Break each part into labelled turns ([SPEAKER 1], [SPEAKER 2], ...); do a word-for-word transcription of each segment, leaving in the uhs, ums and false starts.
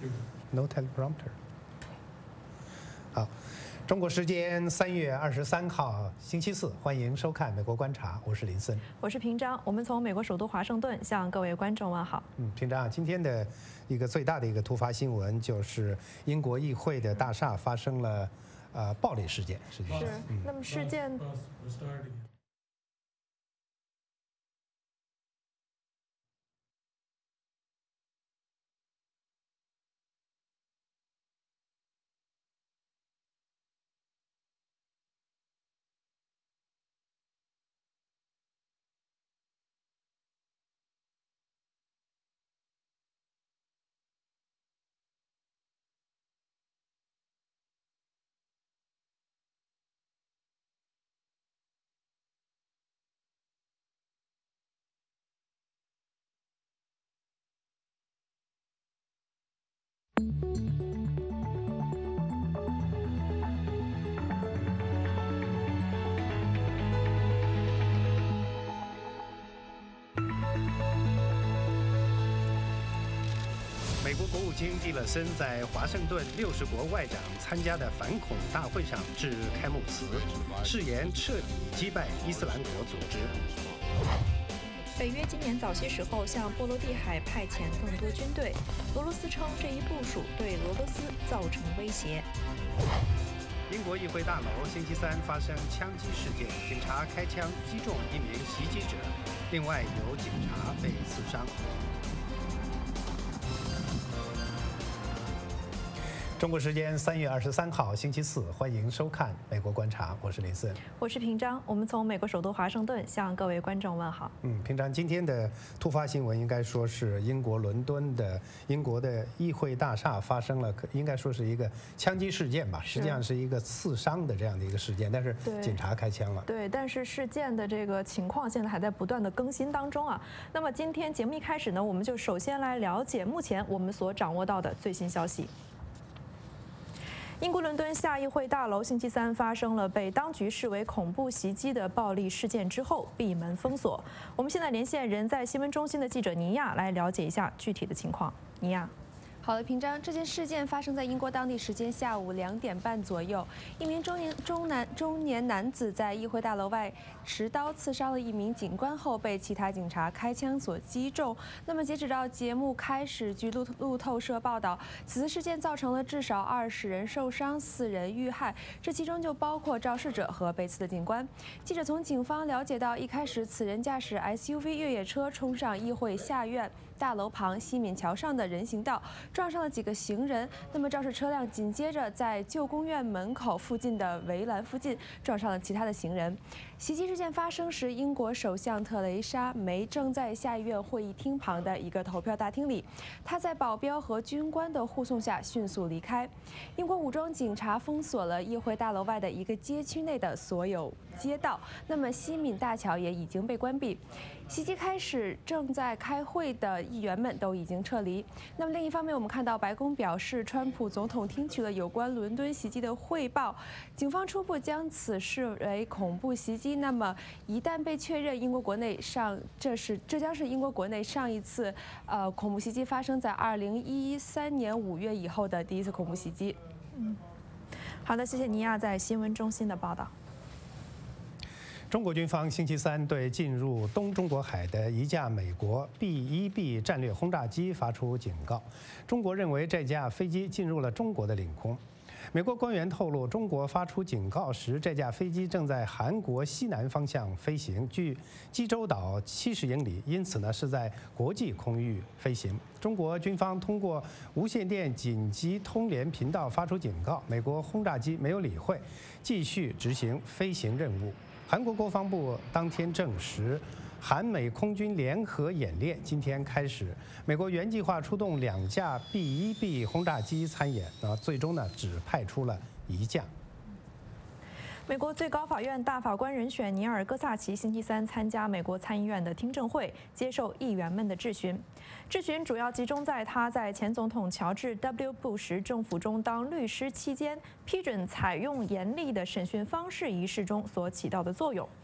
[SPEAKER 1] No teleprompter。好，中国时间三月二十三号星期四，欢迎收看《美国观察》，我是林森，
[SPEAKER 2] 我是平章。我们从美国首都华盛顿向各位观众问好。
[SPEAKER 1] 嗯，平章，今天的一个最大的一个突发新闻就是英国议会的大厦发生了呃暴力事件，实际上
[SPEAKER 2] 是。那么事件。
[SPEAKER 1] 美国国务卿蒂勒森在华盛顿六十国外长参加的反恐大会上致开幕词，誓言彻底击败伊斯兰国组织。
[SPEAKER 2] 北约今年早些时候向波罗的海派遣更多军队，俄罗斯称这一部署对俄罗斯造成威胁。
[SPEAKER 1] 英国议会大楼星期三发生枪击事件，警察开枪击中一名袭击者，另外有警察被刺伤。中国时间三月二十三号星期四，欢迎收看《美国观察》，我是林森，
[SPEAKER 2] 我是平章。我们从美国首都华盛顿向各位观众问好。
[SPEAKER 1] 嗯，平章，今天的突发新闻应该说是英国伦敦的英国的议会大厦发生了，应该说是一个枪击事件吧，实际上是一个刺伤的这样的一个事件，但是警察开枪了。
[SPEAKER 2] 对，但是事件的这个情况现在还在不断的更新当中啊。那么今天节目一开始呢，我们就首先来了解目前我们所掌握到的最新消息。英国伦敦下议会大楼星期三发生了被当局视为恐怖袭击的暴力事件之后，闭门封锁。我们现在连线人在新闻中心的记者尼亚来了解一下具体的情况。尼亚。
[SPEAKER 3] 好的，平章，这件事件发生在英国当地时间下午两点半左右。一名中年中男中年男子在议会大楼外持刀刺伤了一名警官后，被其他警察开枪所击中。那么，截止到节目开始，据路路透社报道，此次事件造成了至少二十人受伤，四人遇害，这其中就包括肇事者和被刺的警官。记者从警方了解到，一开始此人驾驶 S U V 越野车冲上议会下院大楼旁西敏桥上的人行道，撞上了几个行人。那么肇事车辆紧接着在旧公院门口附近的围栏附近撞上了其他的行人。袭击事件发生时，英国首相特蕾莎梅正在下议院会议厅旁的一个投票大厅里，她在保镖和军官的护送下迅速离开。英国武装警察封锁了议会大楼外的一个街区内的所有街道，那么西敏大桥也已经被关闭。袭击开始，正在开会的议员们都已经撤离。那么另一方面，我们看到白宫表示，川普总统听取了有关伦敦袭击的汇报，警方初步将此视为恐怖袭击。那么一旦被确认，英国国内上这是这将是英国国内上一次呃恐怖袭击发生在二零一三年五月以后的第一次恐怖袭击。
[SPEAKER 2] 嗯，好的，谢谢尼亚在新闻中心的报道。
[SPEAKER 1] 中国军方星期三对进入东中国海的一架美国 B 一 B 战略轰炸机发出警告。中国认为这架飞机进入了中国的领空。美国官员透露，中国发出警告时，这架飞机正在韩国西南方向飞行，距济州岛七十英里，因此呢是在国际空域飞行。中国军方通过无线电紧急通联频道发出警告，美国轰炸机没有理会，继续执行飞行任务。韩国国防部当天证实，韩美空军联合演练今天开始。美国原计划出动两架 B 一 B 轰炸机参演，啊，最终呢只派出了一架。
[SPEAKER 2] 美国最高法院大法官人选尼尔·戈萨奇星期三参加美国参议院的听证会，接受议员们的质询。质询主要集中在他在前总统乔治 W. 布什政府中当律师期间，批准采用严厉的审讯方式一事中所起到的作用。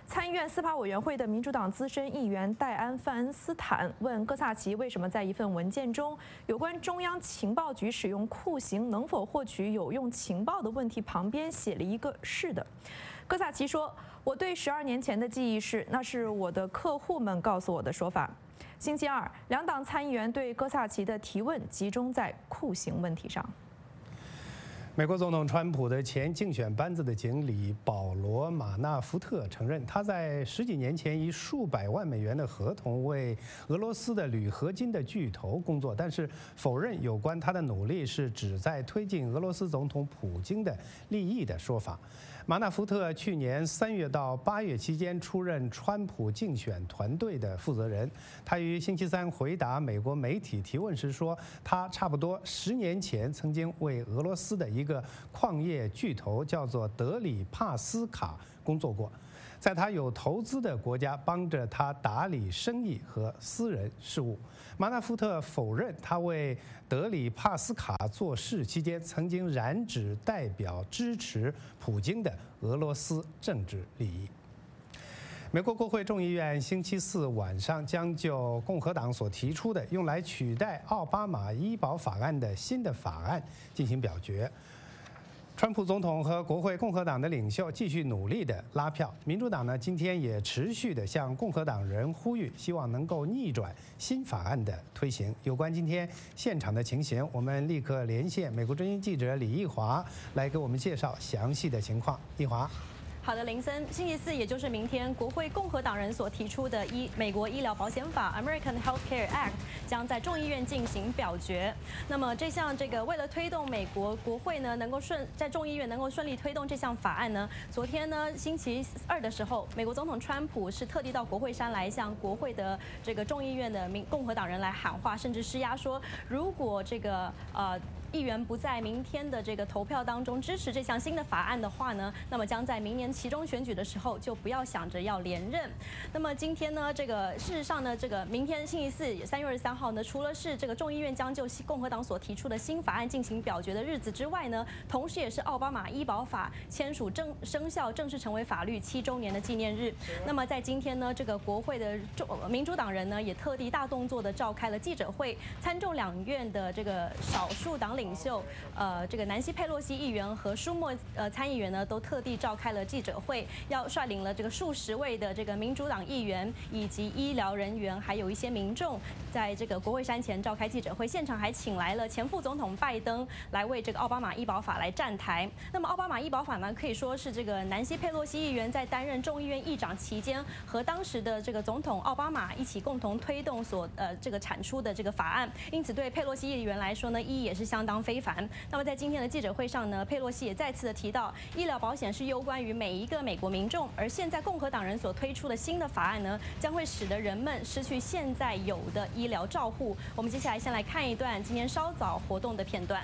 [SPEAKER 2] 参议院司法委员会的民主党资深议员戴安·范恩斯坦问哥萨奇为什么在一份文件中有关中央情报局使用酷刑能否获取有用情报的问题旁边写了一个“是的”。哥萨奇说：“我对十二年前的记忆是，那是我的客户们告诉我的说法。”星期二，两党参议员对哥萨奇的提问集中在酷刑问题上。
[SPEAKER 1] 美国总统川普的前竞选班子的经理保罗·马纳福特承认，他在十几年前以数百万美元的合同为俄罗斯的铝合金的巨头工作，但是否认有关他的努力是旨在推进俄罗斯总统普京的利益的说法。马纳福特去年三月到八月期间出任川普竞选团队的负责人。他于星期三回答美国媒体提问时说，他差不多十年前曾经为俄罗斯的一个矿业巨头叫做德里帕斯卡工作过，在他有投资的国家帮着他打理生意和私人事务。马纳福特否认他为德里帕斯卡做事期间曾经染指代表支持普京的俄罗斯政治利益。美国国会众议院星期四晚上将就共和党所提出的用来取代奥巴马医保法案的新的法案进行表决。川普总统和国会共和党的领袖继续努力地拉票，民主党呢今天也持续地向共和党人呼吁，希望能够逆转新法案的推行。有关今天现场的情形，我们立刻连线美国之音记者李义华来给我们介绍详细的情况。义华。
[SPEAKER 4] 好的，林森，星期四也就是明天，国会共和党人所提出的医美国医疗保险法 （American Healthcare Act） 将在众议院进行表决。那么这项这个为了推动美国国会呢能够顺在众议院能够顺利推动这项法案呢，昨天呢星期二的时候，美国总统川普是特地到国会山来向国会的这个众议院的民共和党人来喊话，甚至施压说，如果这个呃。议员不在明天的这个投票当中支持这项新的法案的话呢，那么将在明年期中选举的时候就不要想着要连任。那么今天呢，这个事实上呢，这个明天星期四三月二十三号呢，除了是这个众议院将就共和党所提出的新法案进行表决的日子之外呢，同时也是奥巴马医保法签署正生效正式成为法律七周年的纪念日。那么在今天呢，这个国会的民主党人呢也特地大动作的召开了记者会，参众两院的这个少数党领袖，呃，这个南希佩洛西议员和舒默呃参议员呢，都特地召开了记者会，要率领了这个数十位的这个民主党议员以及医疗人员，还有一些民众，在这个国会山前召开记者会。现场还请来了前副总统拜登来为这个奥巴马医保法来站台。那么奥巴马医保法呢，可以说是这个南希佩洛西议员在担任众议院议长期间，和当时的这个总统奥巴马一起共同推动所呃这个产出的这个法案。因此对佩洛西议员来说呢，意义也是相当非凡。那么在今天的记者会上呢，佩洛西也再次的提到，医疗保险是攸关于每一个美国民众，而现在共和党人所推出的新的法案呢，将会使得人们失去现在有的医疗照护。我们接下来先来看一段今天稍早活动的片段。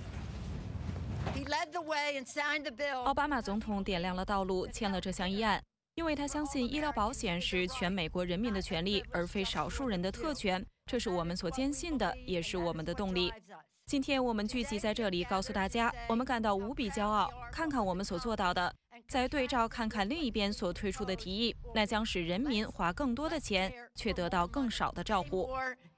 [SPEAKER 5] 奥巴马总统点亮了道路，签了这项议案，因为他相信医疗保险是全美国人民的权利，而非少数人的特权。这是我们所坚信的，也是我们的动力。今天我们聚集在这里，告诉大家，我们感到无比骄傲。看看我们所做到的，再对照看看另一边所推出的提议，那将使人民花更多的钱，却得到更少的照顾。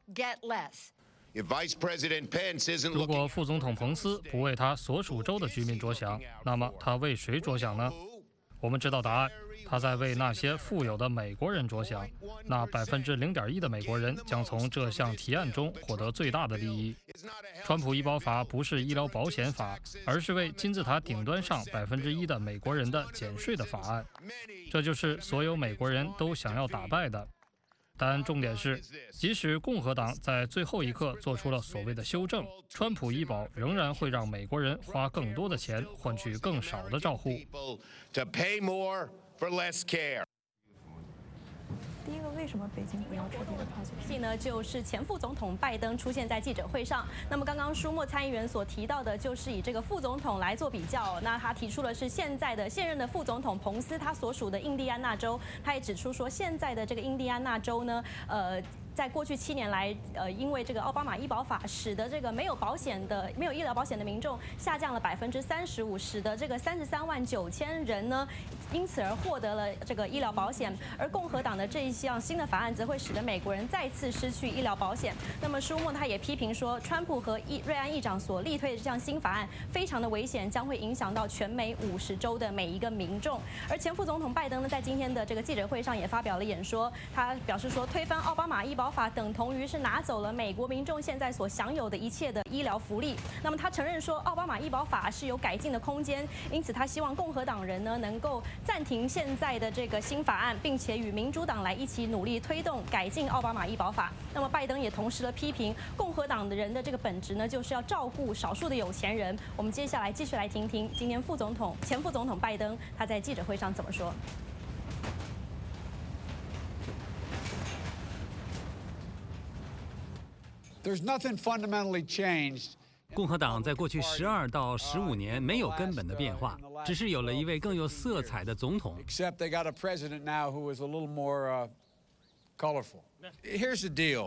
[SPEAKER 6] 如果副总统彭斯不为他所属州的居民着想，那么他为谁着想呢？我们知道答案，他在为那些富有的美国人着想。那百分之零点一的美国人将从这项提案中获得最大的利益。川普医保法不是医疗保险法，而是为金字塔顶端上百分之一的美国人的减税的法案。这就是所有美国人都想要打败的。但重点是，即使共和党在最后一刻做出了所谓的修正，川普医保仍然会让美国人花更多的钱换取更少的照护。
[SPEAKER 2] 第一个，为什么北京不要彻底的抛弃？
[SPEAKER 4] 戏呢，就是前副总统拜登出现在记者会上。那么刚刚舒默参议员所提到的，就是以这个副总统来做比较。那他提出的是现在的现任的副总统彭斯，他所属的印第安纳州，他也指出说，现在的这个印第安纳州呢，呃。 在过去七年来，呃，因为这个奥巴马医保法，使得这个没有保险的、没有医疗保险的民众下降了百分之三十五，使得这个三十三万九千人呢，因此而获得了这个医疗保险。而共和党的这一项新的法案，则会使得美国人再次失去医疗保险。那么舒默他也批评说，川普和议瑞安议长所力推的这项新法案非常的危险，将会影响到全美五十州的每一个民众。而前副总统拜登呢，在今天的这个记者会上也发表了演说，他表示说，推翻奥巴马医保法等同于是拿走了美国民众现在所享有的一切的医疗福利。那么他承认说，奥巴马医保法是有改进的空间，因此他希望共和党人呢能够暂停现在的这个新法案，并且与民主党来一起努力推动改进奥巴马医保法。那么拜登也同时的批评共和党的人的这个本质呢，就是要照顾少数的有钱人。我们接下来继续来听听今天副总统前副总统拜登他在记者会上怎么说。
[SPEAKER 7] There's nothing fundamentally changed.
[SPEAKER 8] 共和党在过去十二到十五年没有根本的变化，只是有了一位更有色彩的总统。
[SPEAKER 7] Except they got a president now who is a little more uh, colorful. Here's the deal: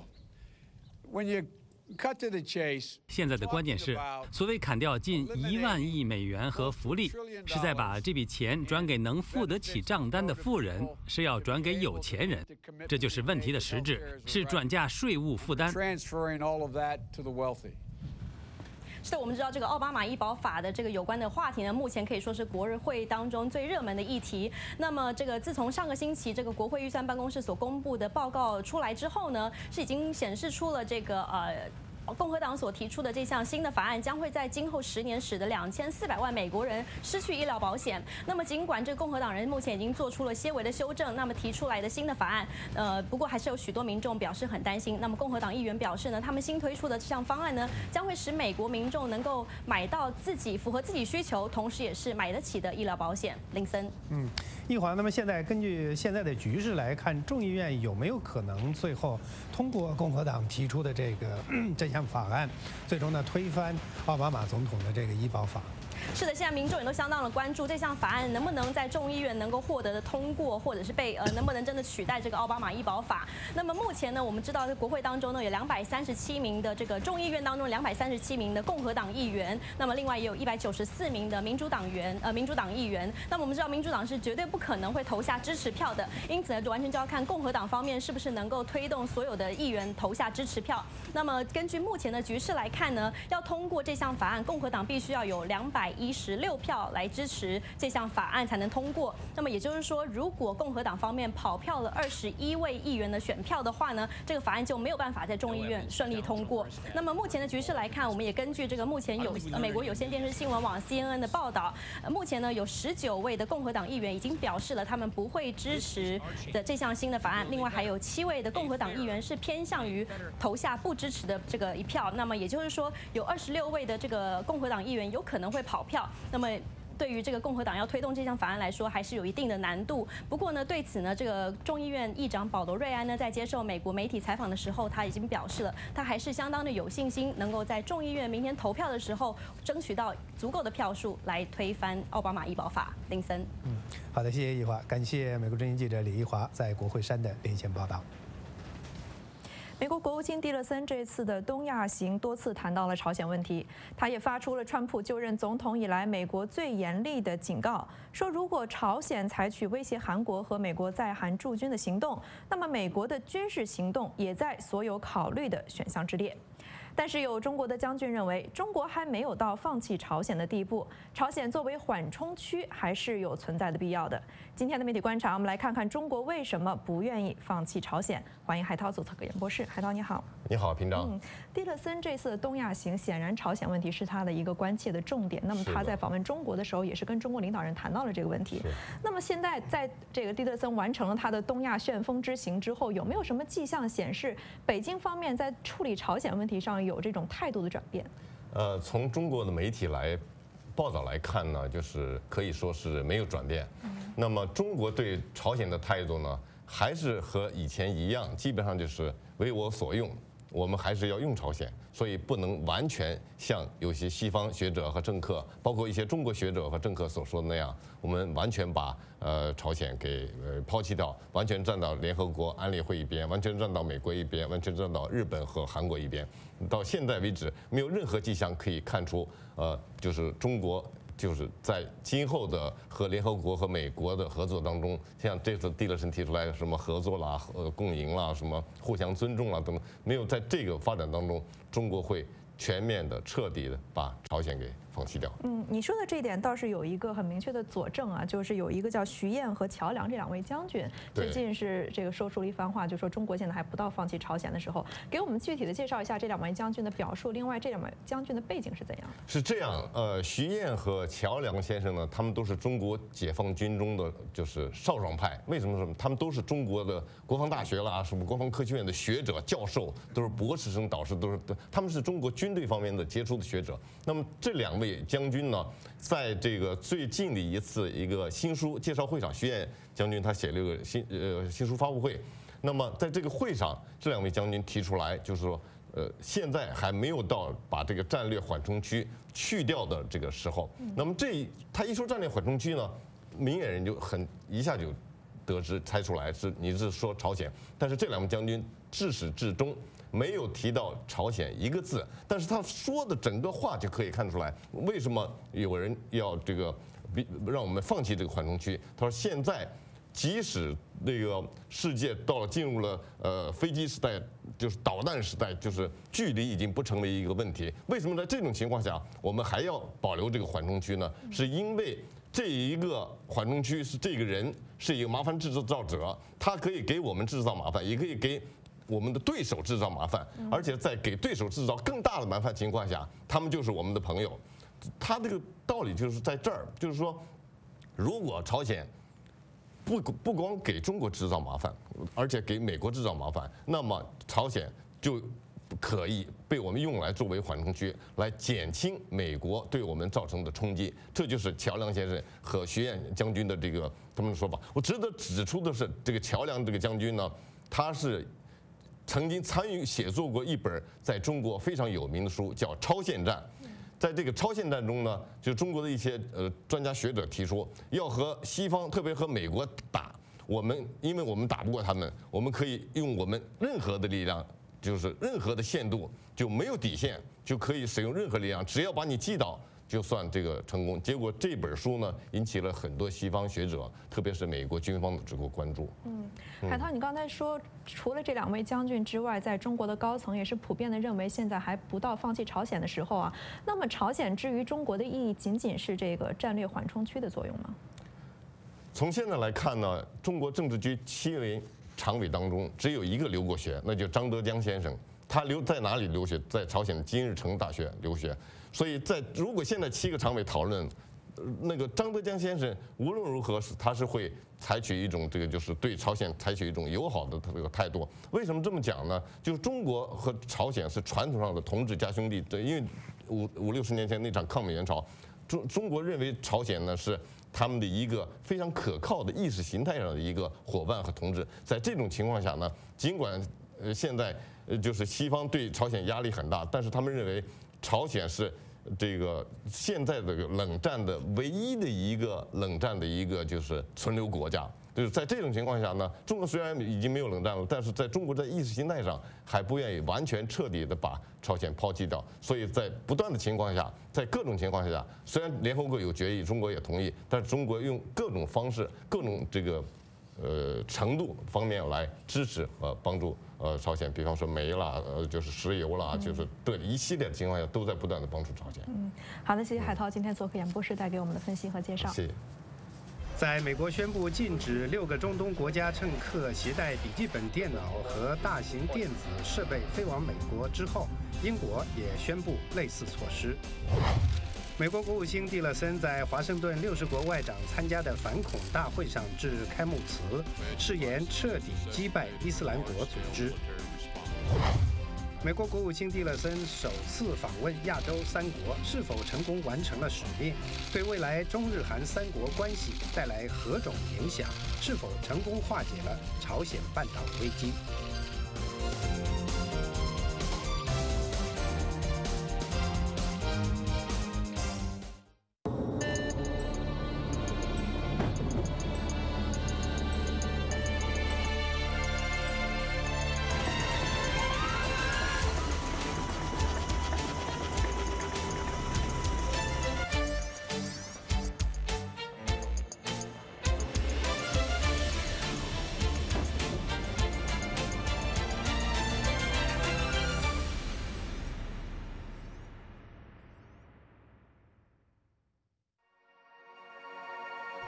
[SPEAKER 7] when you cut to the chase,
[SPEAKER 8] 现在的关键是，所谓砍掉近一万亿美元和福利，是在把这笔钱转给能付得起账单的富人，是要转给有钱人。这就是问题的实质，是转嫁税务负担。
[SPEAKER 7] transferring all of that to the wealthy.
[SPEAKER 4] 是的，我们知道这个奥巴马医保法的这个有关的话题呢，目前可以说是国会当中最热门的议题。那么，这个自从上个星期这个国会预算办公室所公布的报告出来之后呢，是已经显示出了这个呃。共和党所提出的这项新的法案将会在今后十年使得两千四百万美国人失去医疗保险。那么，尽管这个共和党人目前已经做出了些微的修正，那么提出来的新的法案，呃，不过还是有许多民众表示很担心。那么，共和党议员表示呢，他们新推出的这项方案呢，将会使美国民众能够买到自己符合自己需求，同时也是买得起的医疗保险。林森，
[SPEAKER 1] 嗯，一华，那么现在根据现在的局势来看，众议院有没有可能最后通过共和党提出的这个这项法案，最终呢推翻奥巴马总统的这个医保法？
[SPEAKER 4] 是的，现在民众也都相当的关注这项法案能不能在众议院能够获得的通过，或者是被呃能不能真的取代这个奥巴马医保法。那么目前呢，我们知道在国会当中呢有两百三十七名的这个众议院当中两百三十七名的共和党议员，那么另外也有一百九十四名的民主党员呃民主党议员。那么我们知道民主党是绝对不可能会投下支持票的，因此呢就完全就要看共和党方面是不是能够推动所有的议员投下支持票。那么根据目前的局势来看呢，要通过这项法案，共和党必须要有两百一十六票来支持这项法案才能通过。那么也就是说，如果共和党方面跑票了二十一位议员的选票的话呢，这个法案就没有办法在众议院顺利通过。那么目前的局势来看，我们也根据这个目前有美国有线电视新闻网 C N N 的报道，目前呢有十九位的共和党议员已经表示了他们不会支持的这项新的法案，另外还有七位的共和党议员是偏向于投下不支持的这个一票。那么也就是说，有二十六位的这个共和党议员有可能会跑票。那么对于这个共和党要推动这项法案来说，还是有一定的难度。不过呢，对此呢，这个众议院议长保罗·瑞安呢，在接受美国媒体采访的时候，他已经表示了，他还是相当的有信心，能够在众议院明天投票的时候，争取到足够的票数来推翻奥巴马医保法。林森，
[SPEAKER 1] 嗯，好的，谢谢一华，感谢美国之音记者李一华在国会山的连线报道。
[SPEAKER 2] 美国国务卿蒂勒森这次的东亚行多次谈到了朝鲜问题，他也发出了川普就任总统以来美国最严厉的警告，说如果朝鲜采取威胁韩国和美国在韩驻军的行动，那么美国的军事行动也在所有考虑的选项之列。但是有中国的将军认为，中国还没有到放弃朝鲜的地步，朝鲜作为缓冲区还是有存在的必要的。今天的媒体观察，我们来看看中国为什么不愿意放弃朝鲜。欢迎海涛组特科研博士，海涛你好。
[SPEAKER 9] 你好，平章。
[SPEAKER 2] 嗯，蒂勒森这次的东亚行，显然朝鲜问题是他的一个关切的重点。那么他在访问中国的时候，也是跟中国领导人谈到了这个问题。那么现在在这个蒂勒森完成了他的东亚旋风之行之后，有没有什么迹象显示北京方面在处理朝鲜问题上有这种态度的转变？
[SPEAKER 9] 呃，从中国的媒体来报道来看呢，就是可以说是没有转变。嗯、那么中国对朝鲜的态度呢，还是和以前一样，基本上就是为我所用。 我们还是要用朝鲜，所以不能完全像有些西方学者和政客，包括一些中国学者和政客所说的那样，我们完全把呃朝鲜给呃抛弃掉，完全站到联合国安理会一边，完全站到美国一边，完全站到日本和韩国一边。到现在为止，没有任何迹象可以看出，呃，就是中国。就是在今后的和联合国和美国的合作当中，像这次蒂勒森提出来什么合作啦、呃共赢啦、什么互相尊重啦等等，没有在这个发展当中，中国会全面的、彻底的把朝鲜给放弃掉。
[SPEAKER 2] 嗯，你说的这一点倒是有一个很明确的佐证啊，就是有一个叫徐燕和乔梁这两位将军，最近是这个说出了一番话，就说中国现在还不到放弃朝鲜的时候。给我们具体的介绍一下这两位将军的表述，另外这两位将军的背景是怎样的？
[SPEAKER 9] 是这样，呃，徐燕和乔梁先生呢，他们都是中国解放军中的就是少壮派。为什么说他们都是中国的国防大学啦、什么国防科学院的学者、教授，都是博士生导师，都是他们是中国军队方面的杰出的学者。那么这两位将军呢，在这个最近的一次一个新书介绍会上，徐燕将军他写了一个新呃新书发布会。那么在这个会上，这两位将军提出来，就是说，呃，现在还没有到把这个战略缓冲区去掉的这个时候。那么这他一说战略缓冲区呢，明眼人就很一下就得知猜出来是你是说朝鲜，但是这两位将军至始至终没有提到朝鲜一个字，但是他说的整个话就可以看出来，为什么有人要这个让我们放弃这个缓冲区。他说现在即使那个世界到了进入了呃飞机时代，就是导弹时代，就是距离已经不成为一个问题。为什么在这种情况下我们还要保留这个缓冲区呢？是因为这一个缓冲区是这个人是一个麻烦制造者，他可以给我们制造麻烦，也可以给我们的对手制造麻烦，而且在给对手制造更大的麻烦情况下，他们就是我们的朋友。他这个道理就是在这儿，就是说，如果朝鲜不不光给中国制造麻烦，而且给美国制造麻烦，那么朝鲜就可以被我们用来作为缓冲区，来减轻美国对我们造成的冲击。这就是乔梁先生和徐燕将军的这个他们的说法。我值得指出的是，这个乔梁这个将军呢，他是曾经参与写作过一本在中国非常有名的书，叫《超限战》。在这个超限战中呢，就中国的一些呃专家学者提出，要和西方，特别和美国打，我们因为我们打不过他们，我们可以用我们任何的力量，就是任何的限度就没有底线，就可以使用任何力量，只要把你击倒，就算这个成功。结果这本书呢，引起了很多西方学者，特别是美国军方的这个关注。
[SPEAKER 2] 嗯，海涛，你刚才说，除了这两位将军之外，在中国的高层也是普遍的认为，现在还不到放弃朝鲜的时候啊。那么，朝鲜至于中国的意义，仅仅是这个战略缓冲区的作用吗？
[SPEAKER 9] 从现在来看呢，中国政治局七位常委当中，只有一个留过学，那就张德江先生。他留在哪里留学？在朝鲜的金日成大学留学。所以在如果现在七个常委讨论，那个张德江先生无论如何是他是会采取一种这个就是对朝鲜采取一种友好的这个态度。为什么这么讲呢？就是中国和朝鲜是传统上的同志加兄弟，因为五五六十年前那场抗美援朝，中中国认为朝鲜呢是他们的一个非常可靠的意识形态上的一个伙伴和同志。在这种情况下呢，尽管呃现在呃就是西方对朝鲜压力很大，但是他们认为朝鲜是这个现在的冷战的唯一的一个冷战的一个就是存留国家。就是在这种情况下呢，中国虽然已经没有冷战了，但是在中国在意识形态上还不愿意完全彻底的把朝鲜抛弃掉。所以在不断的情况下，在各种情况下，虽然联合国有决议，中国也同意，但是中国用各种方式、各种这个呃程度方面来支持和帮助呃朝鲜，比方说煤啦，呃就是石油啦，就是对一系列的情况下都在不断的帮助朝鲜。
[SPEAKER 2] 嗯，好的，谢谢海涛今天做客演播室带给我们的分析和介绍。
[SPEAKER 9] 谢谢。
[SPEAKER 1] 在美国宣布禁止六个中东国家乘客携带笔记本电脑和大型电子设备飞往美国之后，英国也宣布类似措施。美国国务卿蒂勒森在华盛顿六十国外长参加的反恐大会上致开幕词，誓言彻底击败伊斯兰国组织。美国国务卿蒂勒森首次访问亚洲三国，是否成功完成了使命？对未来中日韩三国关系带来何种影响？是否成功化解了朝鲜半岛危机？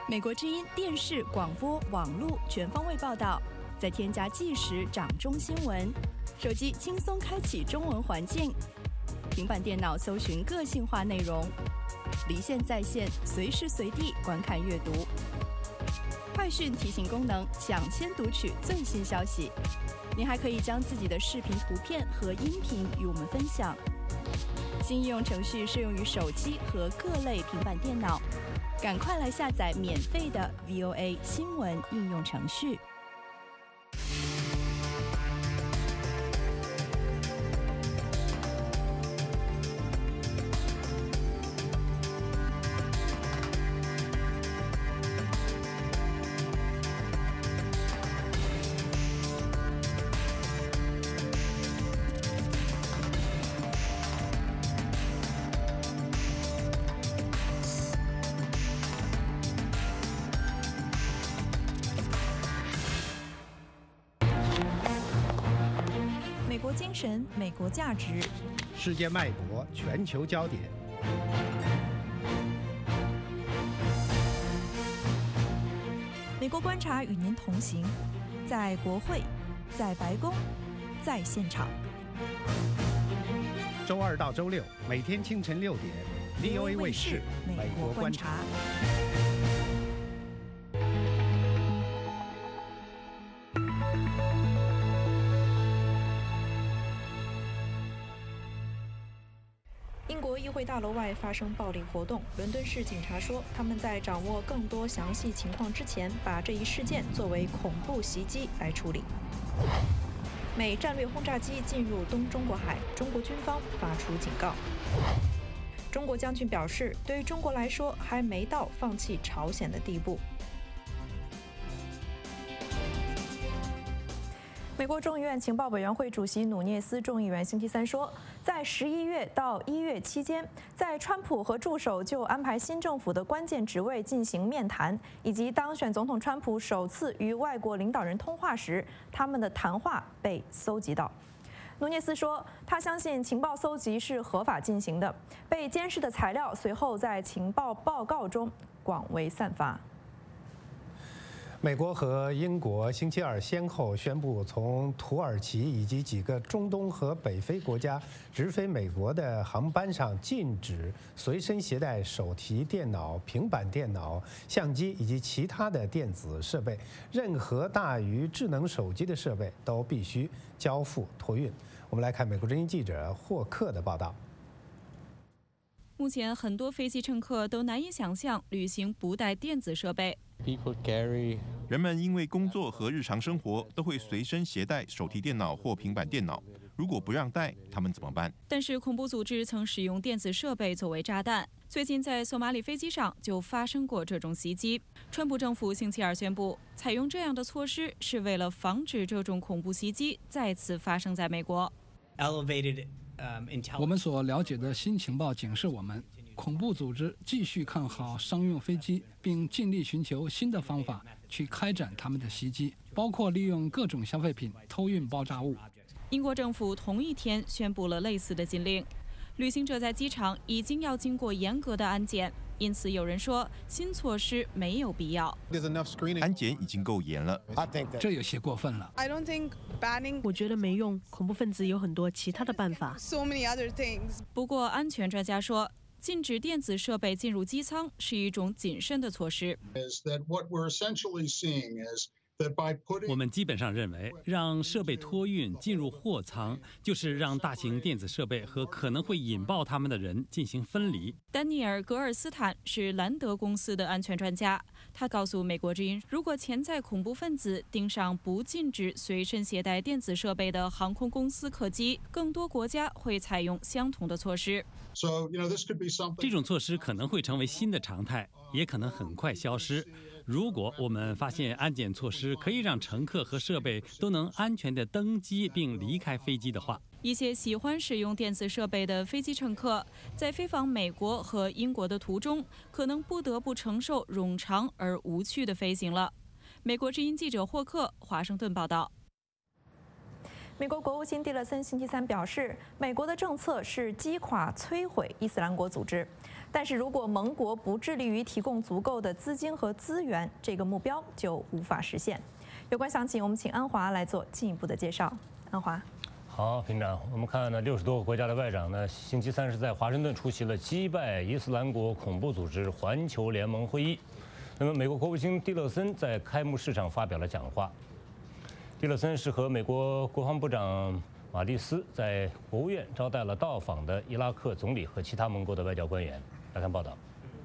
[SPEAKER 10] 美国之音电视、广播、网络全方位报道，再添加即时掌中新闻，手机轻松开启中文环境，平板电脑搜寻个性化内容，离线在线，随时随地观看阅读。快讯提醒功能，抢先读取最新消息。您还可以将自己的视频、图片和音频与我们分享。新应用程序适用于手机和各类平板电脑，赶快来下载免费的 V O A 新闻应用程序。美国精神，美国价值，
[SPEAKER 1] 世界脉搏，全球焦点。
[SPEAKER 10] 美国观察与您同行，在国会，在白宫，在现场。
[SPEAKER 1] 周二到周六，每天清晨六点 ，V O A 卫视《美国观察》。
[SPEAKER 2] 英国议会大楼外发生暴力活动，伦敦市警察说，他们在掌握更多详细情况之前，把这一事件作为恐怖袭击来处理。美战略轰炸机进入东中国海，中国军方发出警告。中国将军表示，对于中国来说，还没到放弃朝鲜的地步。美国众议院情报委员会主席努涅斯众议员星期三说，在十一月到一月期间，在川普和助手就安排新政府的关键职位进行面谈，以及当选总统川普首次与外国领导人通话时，他们的谈话被搜集到。努涅斯说，他相信情报搜集是合法进行的，被监视的材料随后在情报报告中广为散发。
[SPEAKER 1] 美国和英国星期二先后宣布，从土耳其以及几个中东和北非国家直飞美国的航班上禁止随身携带手提电脑、平板电脑、相机以及其他的电子设备。任何大于智能手机的设备都必须交付托运。我们来看美国之音记者霍克的报道。
[SPEAKER 5] 目前，很多飞机乘客都难以想象旅行不带电子设备。
[SPEAKER 11] 人们因为工作和日常生活都会随身携带手提电脑或平板电脑，如果不让带，他们怎么办？
[SPEAKER 5] 但是恐怖组织曾使用电子设备作为炸弹。最近在索马里飞机上就发生过这种袭击。川普政府星期二宣布，采用这样的措施是为了防止这种恐怖袭击再次发生在美国。
[SPEAKER 12] 我们所了解的新情报警示我们，恐怖组织继续看好商用飞机，并尽力寻求新的方法去开展他们的袭击，包括利用各种消费品偷运爆炸物。
[SPEAKER 5] 英国政府同一天宣布了类似的禁令，旅行者在机场已经要经过严格的安检，因此有人说新措施没有必要。
[SPEAKER 11] 安检已经够严了，
[SPEAKER 12] 这有些过分了。
[SPEAKER 13] 我觉得没用，恐怖分子有很多其他的办法。
[SPEAKER 5] 不过，安全专家说，禁止电子设备进入机舱是一种谨慎的措施。
[SPEAKER 8] 我们基本上认为，让设备托运进入货舱，就是让大型电子设备和可能会引爆它们的人进行分离。
[SPEAKER 5] 丹尼尔·格尔斯坦是兰德公司的安全专家，他告诉美国之音，如果潜在恐怖分子盯上不禁止随身携带电子设备的航空公司客机，更多国家会采用相同的措施。
[SPEAKER 8] 这种措施可能会成为新的常态，也可能很快消失。如果我们发现安检措施可以让乘客和设备都能安全地登机并离开飞机的话，
[SPEAKER 5] 一些喜欢使用电子设备的飞机乘客在飞往美国和英国的途中，可能不得不承受冗长而无趣的飞行了。美国之音记者霍克，华盛顿报道。
[SPEAKER 2] 美国国务卿蒂勒森星期三表示，美国的政策是击垮、摧毁伊斯兰国组织，但是如果盟国不致力于提供足够的资金和资源，这个目标就无法实现。有关详情，我们请安华来做进一步的介绍。安华。
[SPEAKER 14] 好，平长，我们看呢，六十多个国家的外长呢，星期三是在华盛顿出席了击败伊斯兰国恐怖组织环球联盟会议。那么，美国国务卿蒂勒森在开幕式上发表了讲话。蒂勒森是和美国国防部长马蒂斯在国务院招待了到访的伊拉克总理和其他盟国的外交官员。来看报道。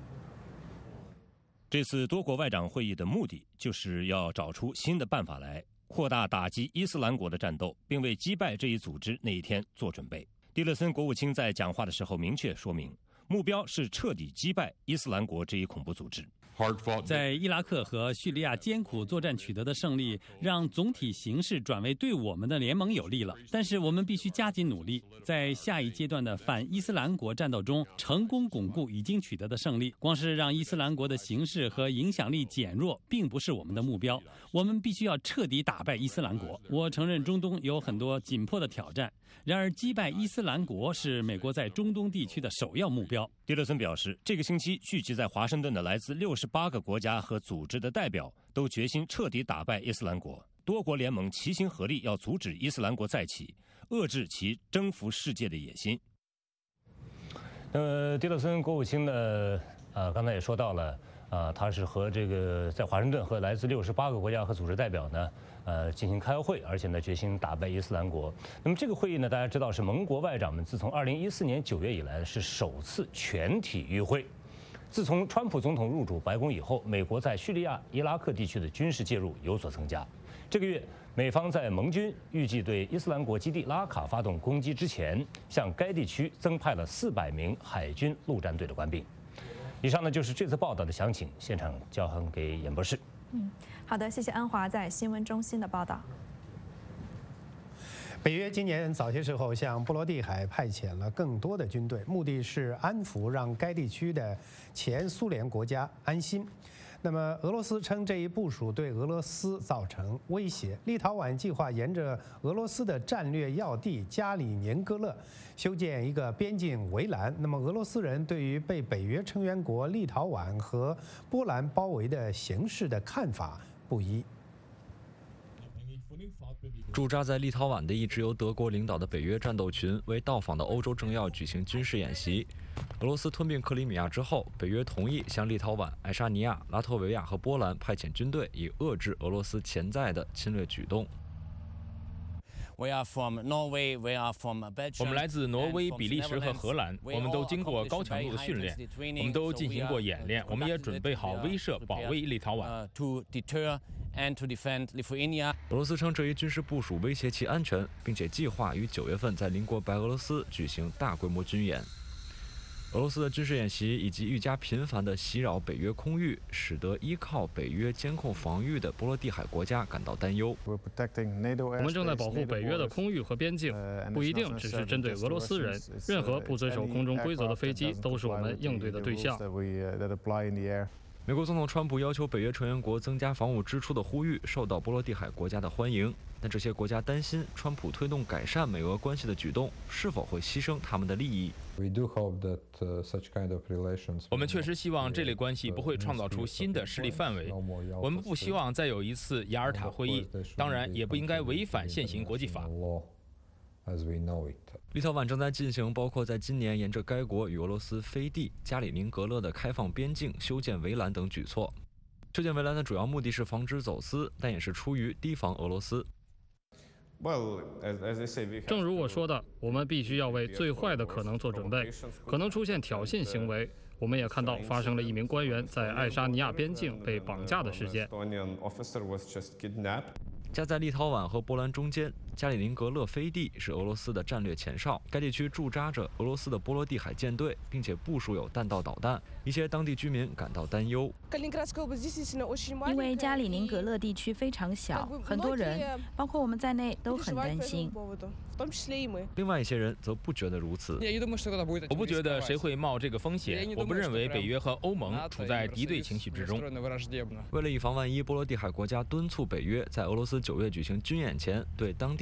[SPEAKER 14] 这次多国外长会议的目的就是要找出新的办法来。 扩大打击伊斯兰国的战斗，并为击败这一组织那一天做准备。蒂勒森国务卿在讲话的时候明确说明，目标是彻底击败伊斯兰国这一恐怖组织。
[SPEAKER 8] 在伊拉克和叙利亚艰苦作战取得的胜利，让总体形势转为对我们的联盟有利了。但是我们必须加紧努力，在下一阶段的反伊斯兰国战斗中，成功巩固已经取得的胜利。光是让伊斯兰国的形势和影响力减弱，并不是我们的目标。我们必须要彻底打败伊斯兰国。我承认中东有很多紧迫的挑战。 然而，击败伊斯兰国是美国在中东地区的首要目标。
[SPEAKER 14] 蒂勒森表示，这个星期聚集在华盛顿的来自六十八个国家和组织的代表都决心彻底打败伊斯兰国。多国联盟齐心合力，要阻止伊斯兰国再起，遏制其征服世界的野心。呃，蒂勒森国务卿呢，呃，刚才也说到了，啊、呃，他是和这个在华盛顿和来自六十八个国家和组织代表呢。 呃，进行开会，而且呢，决心打败伊斯兰国。那么这个会议呢，大家知道是盟国外长们自从二零一四年九月以来是首次全体与会。自从川普总统入主白宫以后，美国在叙利亚、伊拉克地区的军事介入有所增加。这个月，美方在盟军预计对伊斯兰国基地拉卡发动攻击之前，向该地区增派了四百名海军陆战队的官兵。以上呢就是这次报道的详情，现场交还给严博士。
[SPEAKER 2] 嗯。 好的，谢谢安华在新闻中心的报道。
[SPEAKER 1] 北约今年早些时候向波罗的海派遣了更多的军队，目的是安抚让该地区的前苏联国家安心。那么，俄罗斯称这一部署对俄罗斯造成威胁。立陶宛计划沿着俄罗斯的战略要地加里宁格勒修建一个边境围栏。那么，俄罗斯人对于被北约成员国立陶宛和波兰包围的形势的看法不一。
[SPEAKER 15] 驻扎在立陶宛的一支由德国领导的北约战斗群为到访的欧洲政要举行军事演习。俄罗斯吞并克里米亚之后，北约同意向立陶宛、爱沙尼亚、拉脱维亚和波兰派遣军队，以遏制俄罗斯潜在的侵略举动。
[SPEAKER 16] 我们来自挪威、比利时和荷兰，我们都经过高强度的训练，我们都进行过演练，我们也准备好威慑、保卫立陶宛。
[SPEAKER 15] 俄罗斯称这一军事部署威胁其安全，并且计划于九月份在邻国白俄罗斯举行大规模军演。俄罗斯的军事演习以及愈加频繁的袭扰北约空域，使得依靠北约监控防御的波罗的海国家感到担忧。
[SPEAKER 6] 我们正在保护北约的空域和边境，不一定只是针对俄罗斯人，任何不遵守空中规则的飞机都是我们应对的对象。
[SPEAKER 15] 美国总统川普要求北约成员国增加防务支出的呼吁受到波罗的海国家的欢迎，但这些国家担心川普推动改善美俄关系的举动是否会牺牲他们的利益。
[SPEAKER 17] 我们确实希望这类关系不会创造出新的势力范围。我们不希望再有一次雅尔塔会议，当然也不应该违反现行国际法。
[SPEAKER 15] 立陶宛正在进行包括在今年沿着该国与俄罗斯飞地加里宁格勒的开放边境修建围栏等举措。修建围栏的主要目的是防止走私，但也是出于提防俄罗斯。
[SPEAKER 6] 正如我说的，我们必须要为最坏的可能做准备，可能出现挑衅行为。我们也看到发生了一名官员在爱沙尼亚边境被绑架的事件。
[SPEAKER 15] 夹在立陶宛和波兰中间，加里宁格勒飞地是俄罗斯的战略前哨。该地区驻扎着俄罗斯的波罗的海舰队，并且部署有弹道导弹。一些当地居民感到担忧，
[SPEAKER 5] 因为加里宁格勒地区非常小，很多人，包括我们在内，都很担心。
[SPEAKER 15] 另外一些人则不觉得如此。
[SPEAKER 17] 我不觉得谁会冒这个风险。我不认为北约和欧盟处在敌对情绪之中。
[SPEAKER 15] 为了以防万一，波罗的海国家敦促北约在俄罗斯九月举行军演前对当地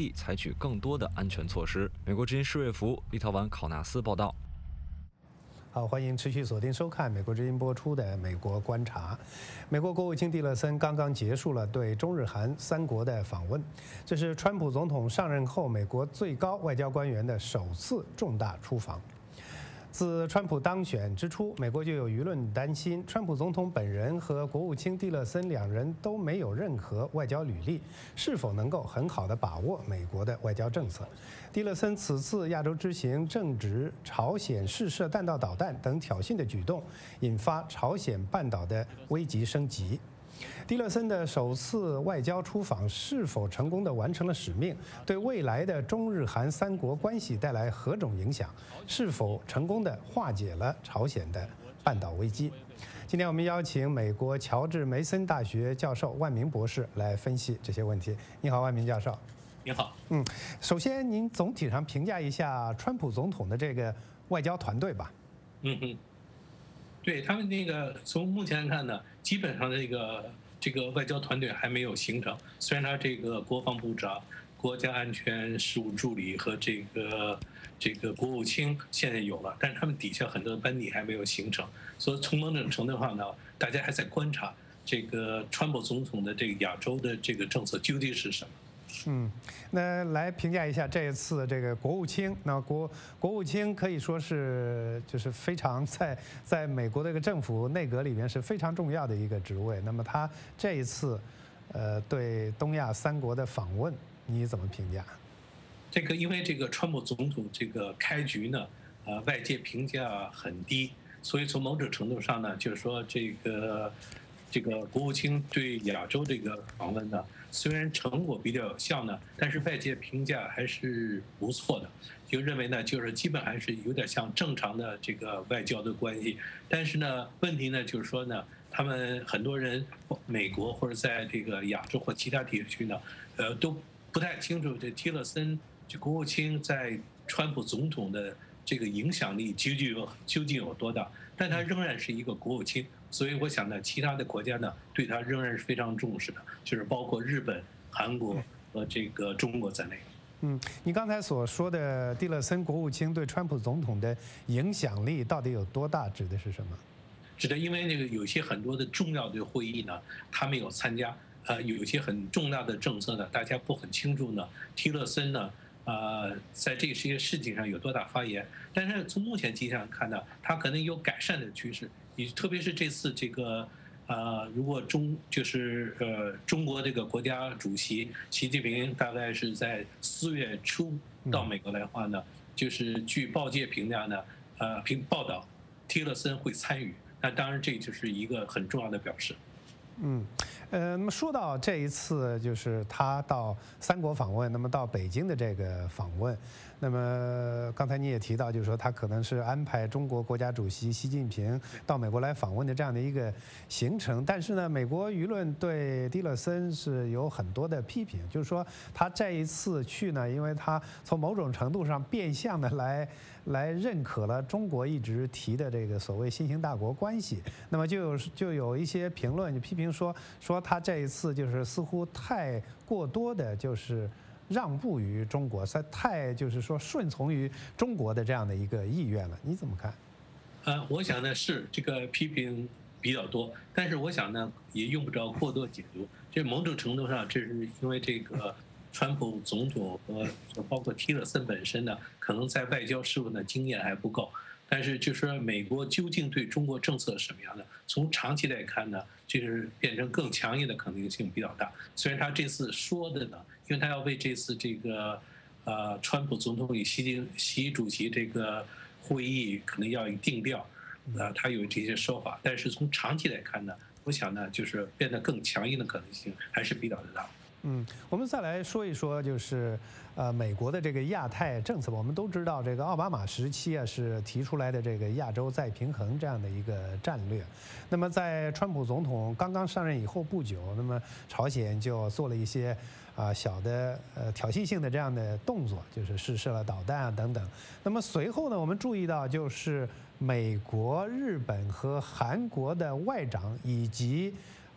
[SPEAKER 15] 地采取更多的安全措施。美国之音施瑞福、立陶宛考纳斯报道。
[SPEAKER 1] 好，欢迎持续锁定收看美国之音播出的《美国观察》。美国国务卿蒂勒森刚刚结束了对中日韩三国的访问，这是川普总统上任后美国最高外交官员的首次重大出访。自川普当选之初，美国就有舆论担心，川普总统本人和国务卿蒂勒森两人都没有任何外交履历，是否能够很好地把握美国的外交政策？蒂勒森此次亚洲之行正值朝鲜试射弹道导弹等挑衅的举动，引发朝鲜半岛的危急升级。蒂勒森的首次外交出访是否成功地完成了使命？对未来的中日韩三国关系带来何种影响？是否成功地化解了朝鲜的半岛危机？今天我们邀请美国乔治梅森大学教授万明博士来分析这些问题。你好，万明教授。
[SPEAKER 18] 你好。
[SPEAKER 1] 嗯，首先您总体上评价一下川普总统的这个外交团队吧。
[SPEAKER 18] 嗯哼。对他们那个从目前看呢，基本上这个这个外交团队还没有形成。虽然他这个国防部长、国家安全事务助理和这个这个国务卿现在有了，但是他们底下很多班底还没有形成。所以从某种程度上呢，大家还在观察这个川普总统的这个亚洲的这个政策究竟是什么。
[SPEAKER 1] 嗯，那来评价一下这一次这个国务卿。那国国务卿可以说是就是非常在在美国这个政府内阁里面是非常重要的一个职位。那么他这一次，呃，对东亚三国的访问，你怎么评价？
[SPEAKER 18] 这个因为这个川普总统这个开局呢，呃，外界评价很低，所以从某种程度上呢，就是说这个这个国务卿对亚洲这个访问呢。虽然成果比较有效呢，但是外界评价还是不错的，就认为呢，就是基本还是有点像正常的这个外交的关系。但是呢，问题呢就是说呢，他们很多人，美国或者在这个亚洲或其他地区呢，呃，都不太清楚这提勒森这国务卿在川普总统的这个影响力究竟有究竟有多大，但他仍然是一个国务卿。所以我想呢，其他的国家呢，对他仍然是非常重视的，就是包括日本、韩国和这个中国在内。
[SPEAKER 1] 嗯，你刚才所说的蒂勒森国务卿对川普总统的影响力到底有多大？指的是什么？
[SPEAKER 18] 指的因为那个有些很多的重要的会议呢，他没有参加，呃，有一些很重大的政策呢，大家不很清楚呢。蒂勒森呢，呃，在这些事情上有多大发言？但是从目前迹象看呢，他可能有改善的趋势。你特别是这次这个，呃，如果中就是呃中国这个国家主席习近平大概是在四月初到美国来的话呢，就是据报界评价呢，呃，评报道，提勒森会参与，那当然这就是一个很重要的表示。
[SPEAKER 1] 嗯，呃，那么说到这一次就是他到三国访问，那么到北京的这个访问，那么刚才你也提到，就是说他可能是安排中国国家主席习近平到美国来访问的这样的一个行程。但是呢，美国舆论对蒂勒森是有很多的批评，就是说他这一次去呢，因为他从某种程度上变相的来来认可了中国一直提的这个所谓新型大国关系。那么就有就有一些评论就批评说说他这一次就是似乎太过多的就是让步于中国，太就是说顺从于中国的这样的一个意愿了，你怎么看？
[SPEAKER 18] 呃，我想呢是这个批评比较多，但是我想呢也用不着过多解读。这某种程度上，这是因为这个川普总统和包括提勒森本身呢，可能在外交事务的经验还不够。但是就是说美国究竟对中国政策是什么样的？从长期来看呢，就是变成更强硬的可能性比较大。虽然他这次说的呢，因为他要为这次这个呃川普总统与习近习主席这个会议可能要定调，呃，他有这些说法。但是从长期来看呢，我想呢，就是变得更强硬的可能性还是比较的大。
[SPEAKER 1] 嗯，我们再来说一说，就是呃，美国的这个亚太政策。我们都知道，这个奥巴马时期啊是提出来的这个亚洲再平衡这样的一个战略。那么在川普总统刚刚上任以后不久，那么朝鲜就做了一些啊、呃、小的呃挑衅性的这样的动作，就是试射了导弹啊等等。那么随后呢，我们注意到就是美国、日本和韩国的外长以及。啊、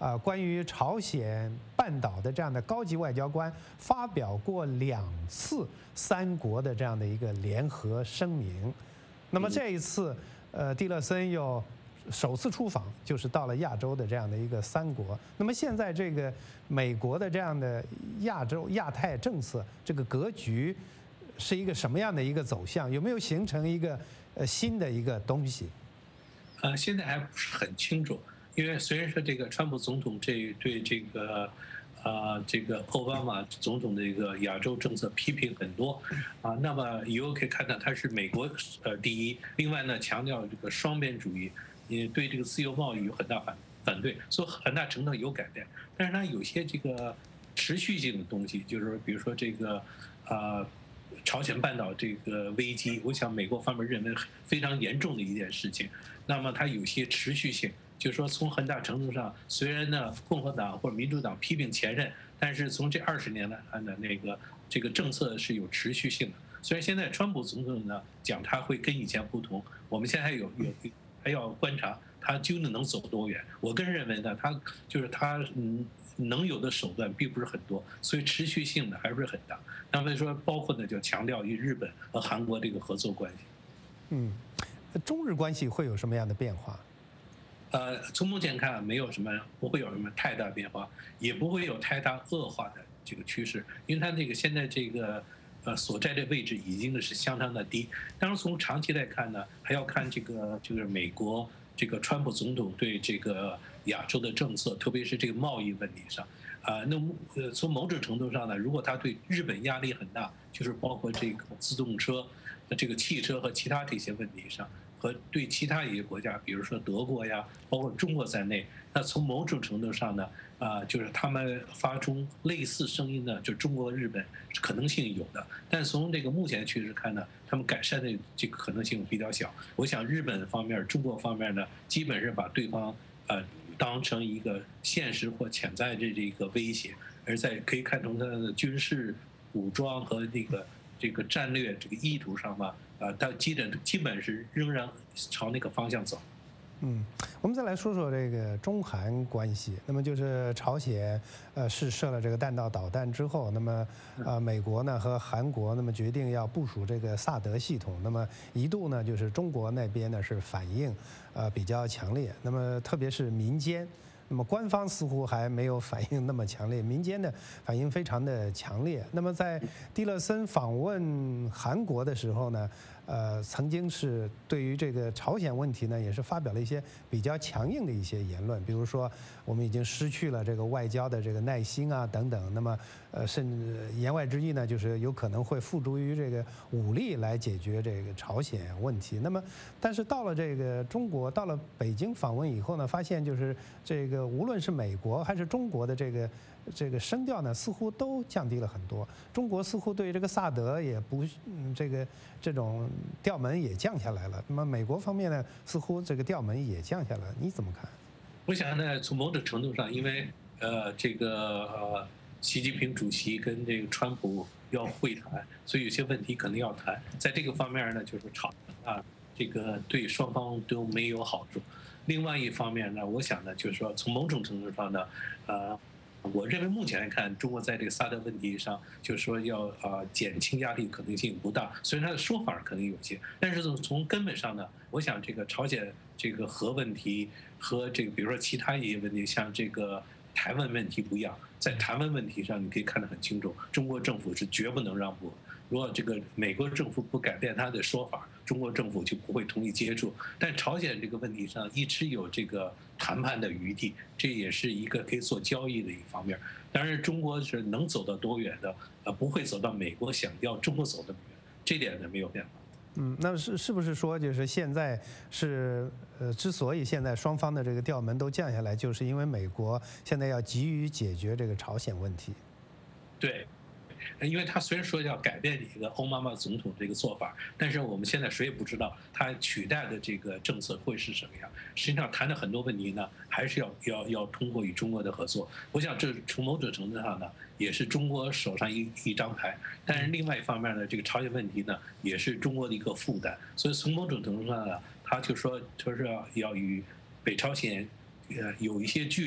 [SPEAKER 1] 呃关于朝鲜半岛的这样的高级外交官发表过两次三国的这样的一个联合声明。那么这一次，呃，蒂勒森又首次出访，就是到了亚洲的这样的一个三国。那么现在这个美国的这样的亚洲亚太政策，这个格局是一个什么样的一个走向？有没有形成一个呃新的一个东西？
[SPEAKER 18] 呃，现在还不是很清楚，因为虽然说这个川普总统这对这个。啊，这个奥巴马总统的一个亚洲政策批评很多，啊，那么以后可以看到他是美国呃第一，另外呢强调这个双边主义，也对这个自由贸易有很大反反对，所以很大程度有改变，但是呢有些这个持续性的东西，就是比如说这个啊朝鲜半岛这个危机，我想美国方面认为非常严重的一件事情，那么它有些持续性。就是说，从很大程度上，虽然呢，共和党或者民主党批评前任，但是从这二十年来看呢，那个这个政策是有持续性的。虽然现在川普总统呢讲他会跟以前不同，我们现在还有有还要观察他究竟能走多远。我个人认为呢，他就是他嗯能有的手段并不是很多，所以持续性呢还不是很大。那么说，包括呢就强调与日本和韩国这个合作关系。
[SPEAKER 1] 嗯，中日关系会有什么样的变化？
[SPEAKER 18] 呃，从目前看，没有什么，不会有什么太大变化，也不会有太大恶化的这个趋势，因为它这个现在这个呃所在的位置已经是相当的低。当然，从长期来看呢，还要看这个就是美国这个川普总统对这个亚洲的政策，特别是这个贸易问题上，啊、呃，那么呃从某种程度上呢，如果他对日本压力很大，就是包括这个自动车、这个汽车和其他这些问题上。和对其他一些国家，比如说德国呀，包括中国在内，那从某种程度上呢，啊、呃，就是他们发出类似声音呢，就中国、日本可能性有的，但从这个目前趋势看呢，他们改善的这个可能性比较小。我想日本方面、中国方面呢，基本是把对方呃当成一个现实或潜在的这个威胁，而在可以看从它的军事武装和这个这个战略这个意图上吧。啊，它基本基本是仍然朝那个方向走。
[SPEAKER 1] 嗯，我们再来说说这个中韩关系。那么就是朝鲜呃试射了这个弹道导弹之后，那么呃美国呢和韩国那么决定要部署这个萨德系统。那么一度呢就是中国那边呢是反应呃比较强烈，那么特别是民间。那么官方似乎还没有反应那么强烈，民间的反应非常的强烈。那么在蒂勒森访问韩国的时候呢，呃，曾经是对于这个朝鲜问题呢，也是发表了一些比较强硬的一些言论，比如说我们已经失去了这个外交的这个耐心啊等等。那么呃，甚至言外之意呢，就是有可能会付诸于这个武力来解决这个朝鲜问题。那么，但是到了这个中国，到了北京访问以后呢，发现就是这个。无论是美国还是中国的这个这个声调呢，似乎都降低了很多。中国似乎对这个萨德也不，嗯，这个这种调门也降下来了。那么美国方面呢，似乎这个调门也降下来了。你怎么看？
[SPEAKER 18] 我想呢，从某种程度上，因为呃，这个呃，习近平主席跟这个川普要会谈，所以有些问题可能要谈。在这个方面呢，就是吵啊，这个对双方都没有好处。另外一方面呢，我想呢，就是说从某种程度上呢，呃，我认为目前来看，中国在这个萨德问题上，就是说要啊减轻压力可能性不大。虽然他的说法可能有些，但是从从根本上呢，我想这个朝鲜这个核问题和这个比如说其他一些问题，像这个台湾问题不一样，在台湾问题上你可以看得很清楚，中国政府是绝不能让步。如果这个美国政府不改变他的说法，中国政府就不会同意接触。但朝鲜这个问题上一直有这个谈判的余地，这也是一个可以做交易的一方面。当然，中国是能走到多远的，呃，不会走到美国想要中国走的远，这点呢没有变化。
[SPEAKER 1] 嗯，那是是不是说就是现在是呃，之所以现在双方的这个调门都降下来，就是因为美国现在要急于解决这个朝鲜问题？
[SPEAKER 18] 对。因为他虽然说要改变这个奥巴马总统这个做法，但是我们现在谁也不知道他取代的这个政策会是什么样。实际上谈的很多问题呢，还是要要要通过与中国的合作。我想这从某种程度上呢，也是中国手上一一张牌。但是另外一方面呢，这个朝鲜问题呢，也是中国的一个负担。所以从某种程度上呢，他就说他是要要与北朝鲜呃有一些距离，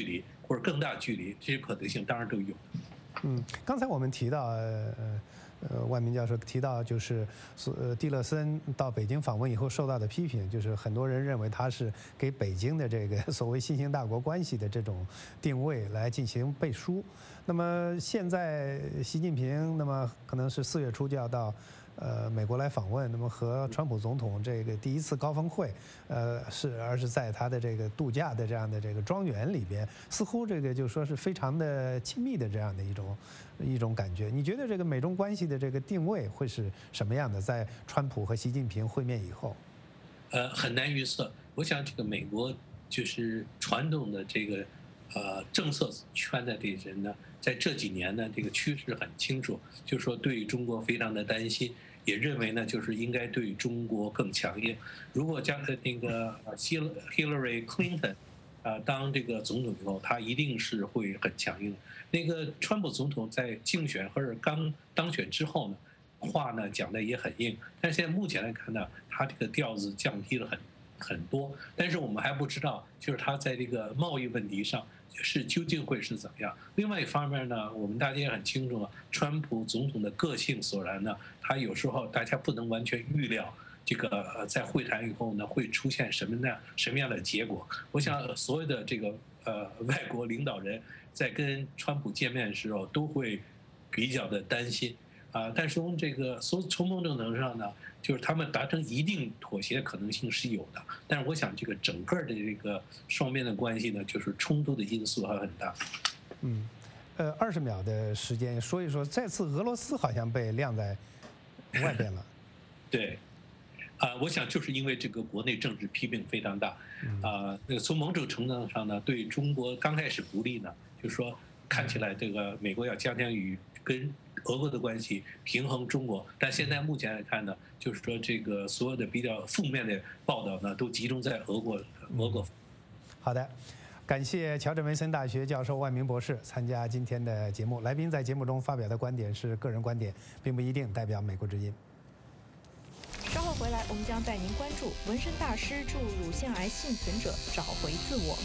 [SPEAKER 18] 或者更大距离，这些可能性当然都有。
[SPEAKER 1] 嗯，刚才我们提到，呃呃，万明教授提到，就是呃蒂勒森到北京访问以后受到的批评，就是很多人认为他是给北京的这个所谓新兴大国关系的这种定位来进行背书。那么现在习近平，那么可能是四月初就要到呃美国来访问，那么和川普总统这个第一次高峰会，呃是而是在他的这个度假的这样的这个庄园里边，似乎这个就说是非常的亲密的这样的一种一种感觉。你觉得这个美中关系的这个定位会是什么样的？在川普和习近平会面以后，
[SPEAKER 18] 呃，很难预测。我想这个美国就是传统的这个呃政策圈的这些人呢，在这几年呢，这个趋势很清楚，就是说对中国非常的担心。也认为呢，就是应该对中国更强硬。如果将那个希 Hillary Clinton 啊当这个总统以后，他一定是会很强硬。那个川普总统在竞选或者刚当选之后呢，话呢讲的也很硬，但现在目前来看呢，他这个调子降低了很很多。但是我们还不知道，就是他在这个贸易问题上是究竟会是怎么样。另外一方面呢，我们大家也很清楚，川普总统的个性所然呢，他有时候大家不能完全预料这个呃在会谈以后呢会出现什么样什么样的结果。我想所有的这个呃外国领导人在跟川普见面的时候都会比较的担心啊，但是从这个从从某种程度上呢，就是他们达成一定妥协的可能性是有的，但是我想这个整个的这个双边的关系呢，就是冲突的因素还很大。
[SPEAKER 1] 嗯，呃，二十秒的时间说一说，这次俄罗斯好像被晾在外边了。
[SPEAKER 18] 对，啊、呃，我想就是因为这个国内政治批评非常大，啊、呃，从某种程度上呢，对中国刚开始不利呢，就是说看起来这个美国要加强与跟俄国的关系，平衡中国，但现在目前来看呢，就是说这个所有的比较负面的报道呢，都集中在俄国，俄国。
[SPEAKER 1] 好的，感谢乔治梅森大学教授万明博士参加今天的节目。来宾在节目中发表的观点是个人观点，并不一定代表美国之音。
[SPEAKER 2] 稍后回来，我们将带您关注纹身大师助乳腺癌幸存者找回自我。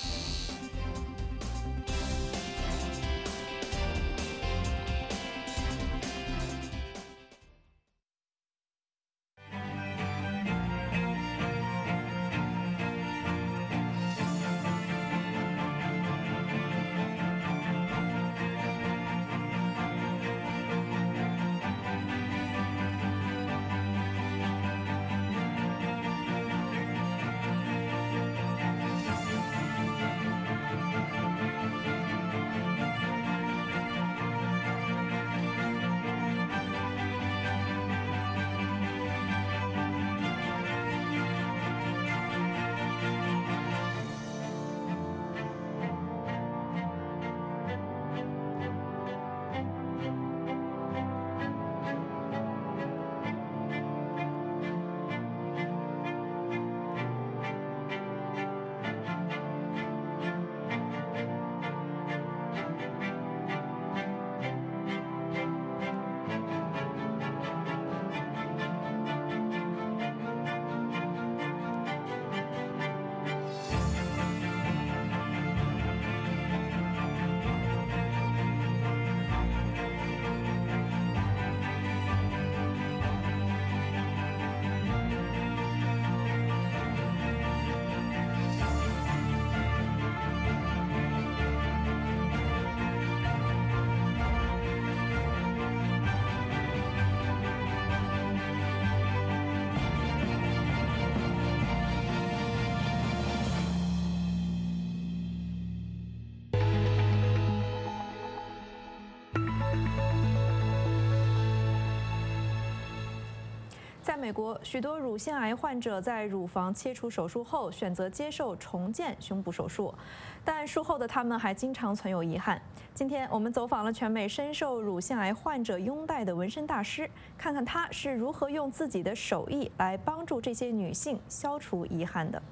[SPEAKER 2] 在美国，许多乳腺癌患者在乳房切除手术后选择接受重建胸部手术，但术后的他们还经常存有遗憾。今天我们走访了全美深受乳腺癌患者拥戴的纹身大师，看看他是如何用自己的手艺来帮助这些女性消除遗憾的。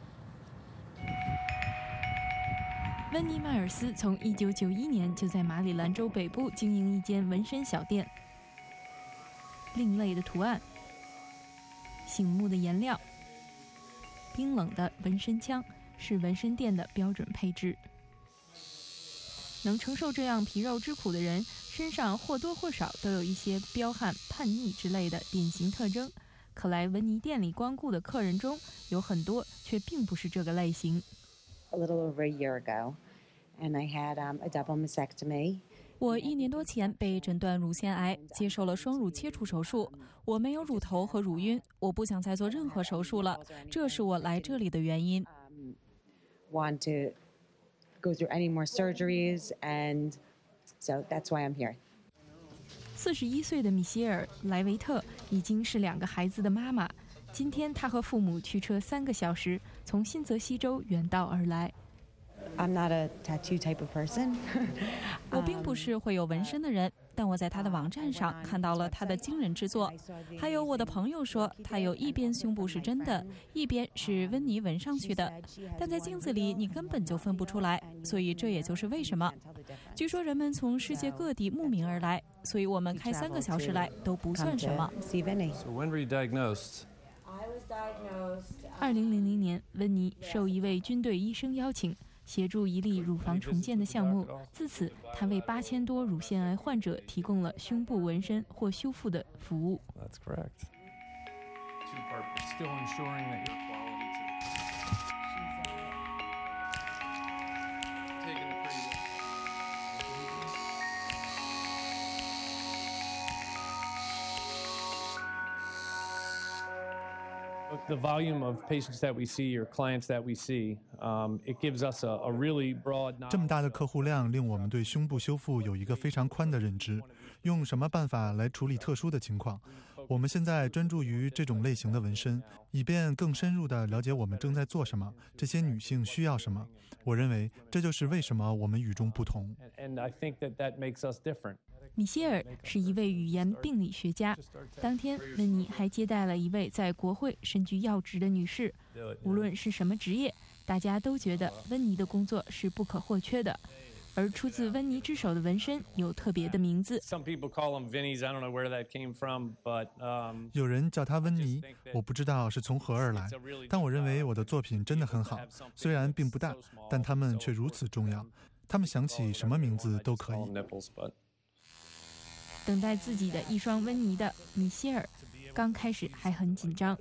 [SPEAKER 19] 温妮·迈尔斯从一九九一年就在马里兰州北部经营一间纹身小店。另类的图案，醒目的颜料，冰冷的纹身枪是纹身店的标准配置。 能承受这样皮肉之苦的人，身上或多或少都有一些彪悍、叛逆之类的典型特征。可来文尼店里光顾的客人中，有很多却并不是这个类型。
[SPEAKER 20] A little over a year ago, and I had um, a double mastectomy.
[SPEAKER 5] 我一年多前被诊断乳腺癌，接受了双乳切除手术。我没有乳头和乳晕，我不想再做任何手术了，这是我来这里的原因。
[SPEAKER 20] Want to go through any more surgeries, and so that's why I'm here.
[SPEAKER 19] 四十一岁的米歇尔·莱维特已经是两个孩子的妈妈。今天，她和父母驱车三个小时从新泽西州远道而来。
[SPEAKER 20] I'm not a tattoo type of person.
[SPEAKER 5] 我并不是会有纹身的人，但我在他的网站上看到了他的惊人之作。还有我的朋友说，他有一边胸部是真的，一边是温妮纹上去的，但在镜子里你根本就分不出来，所以这也就是为什么。据说人们从世界各地慕名而来，所以我们开三个小时来都不算什么。
[SPEAKER 15] So when were you diagnosed?
[SPEAKER 19] 二零零零年，温妮受一位军队医生邀请，协助一例乳房重建的项目。自此，他为八千多乳腺癌患者提供了胸部纹身或修复的服务。
[SPEAKER 15] That's correct.
[SPEAKER 21] The volume of patients that we see, or clients that we see, um, it gives us a, a really broad.
[SPEAKER 22] 这么大的客户量令我们对胸部修复有一个非常宽的认知。用什么办法来处理特殊的情况？我们现在专注于这种类型的纹身，以便更深入地了解我们正在做什么，这些女性需要什么。我认为这就是为什么我们与众不同。
[SPEAKER 21] And I think that that makes us different.
[SPEAKER 19] 米歇尔是一位语言病理学家。当天，温妮还接待了一位在国会身居要职的女士。无论是什么职业，大家都觉得温妮的工作是不可或缺的。而出自温妮之手的纹身有特别的名字。
[SPEAKER 22] 有人叫他温妮，我不知道是从何而来，但我认为我的作品真的很好，虽然并不大，但它们却如此重要。他们想起什么名字都可以。
[SPEAKER 19] 等待自己的一双温妮的米歇尔，刚开始还很紧张。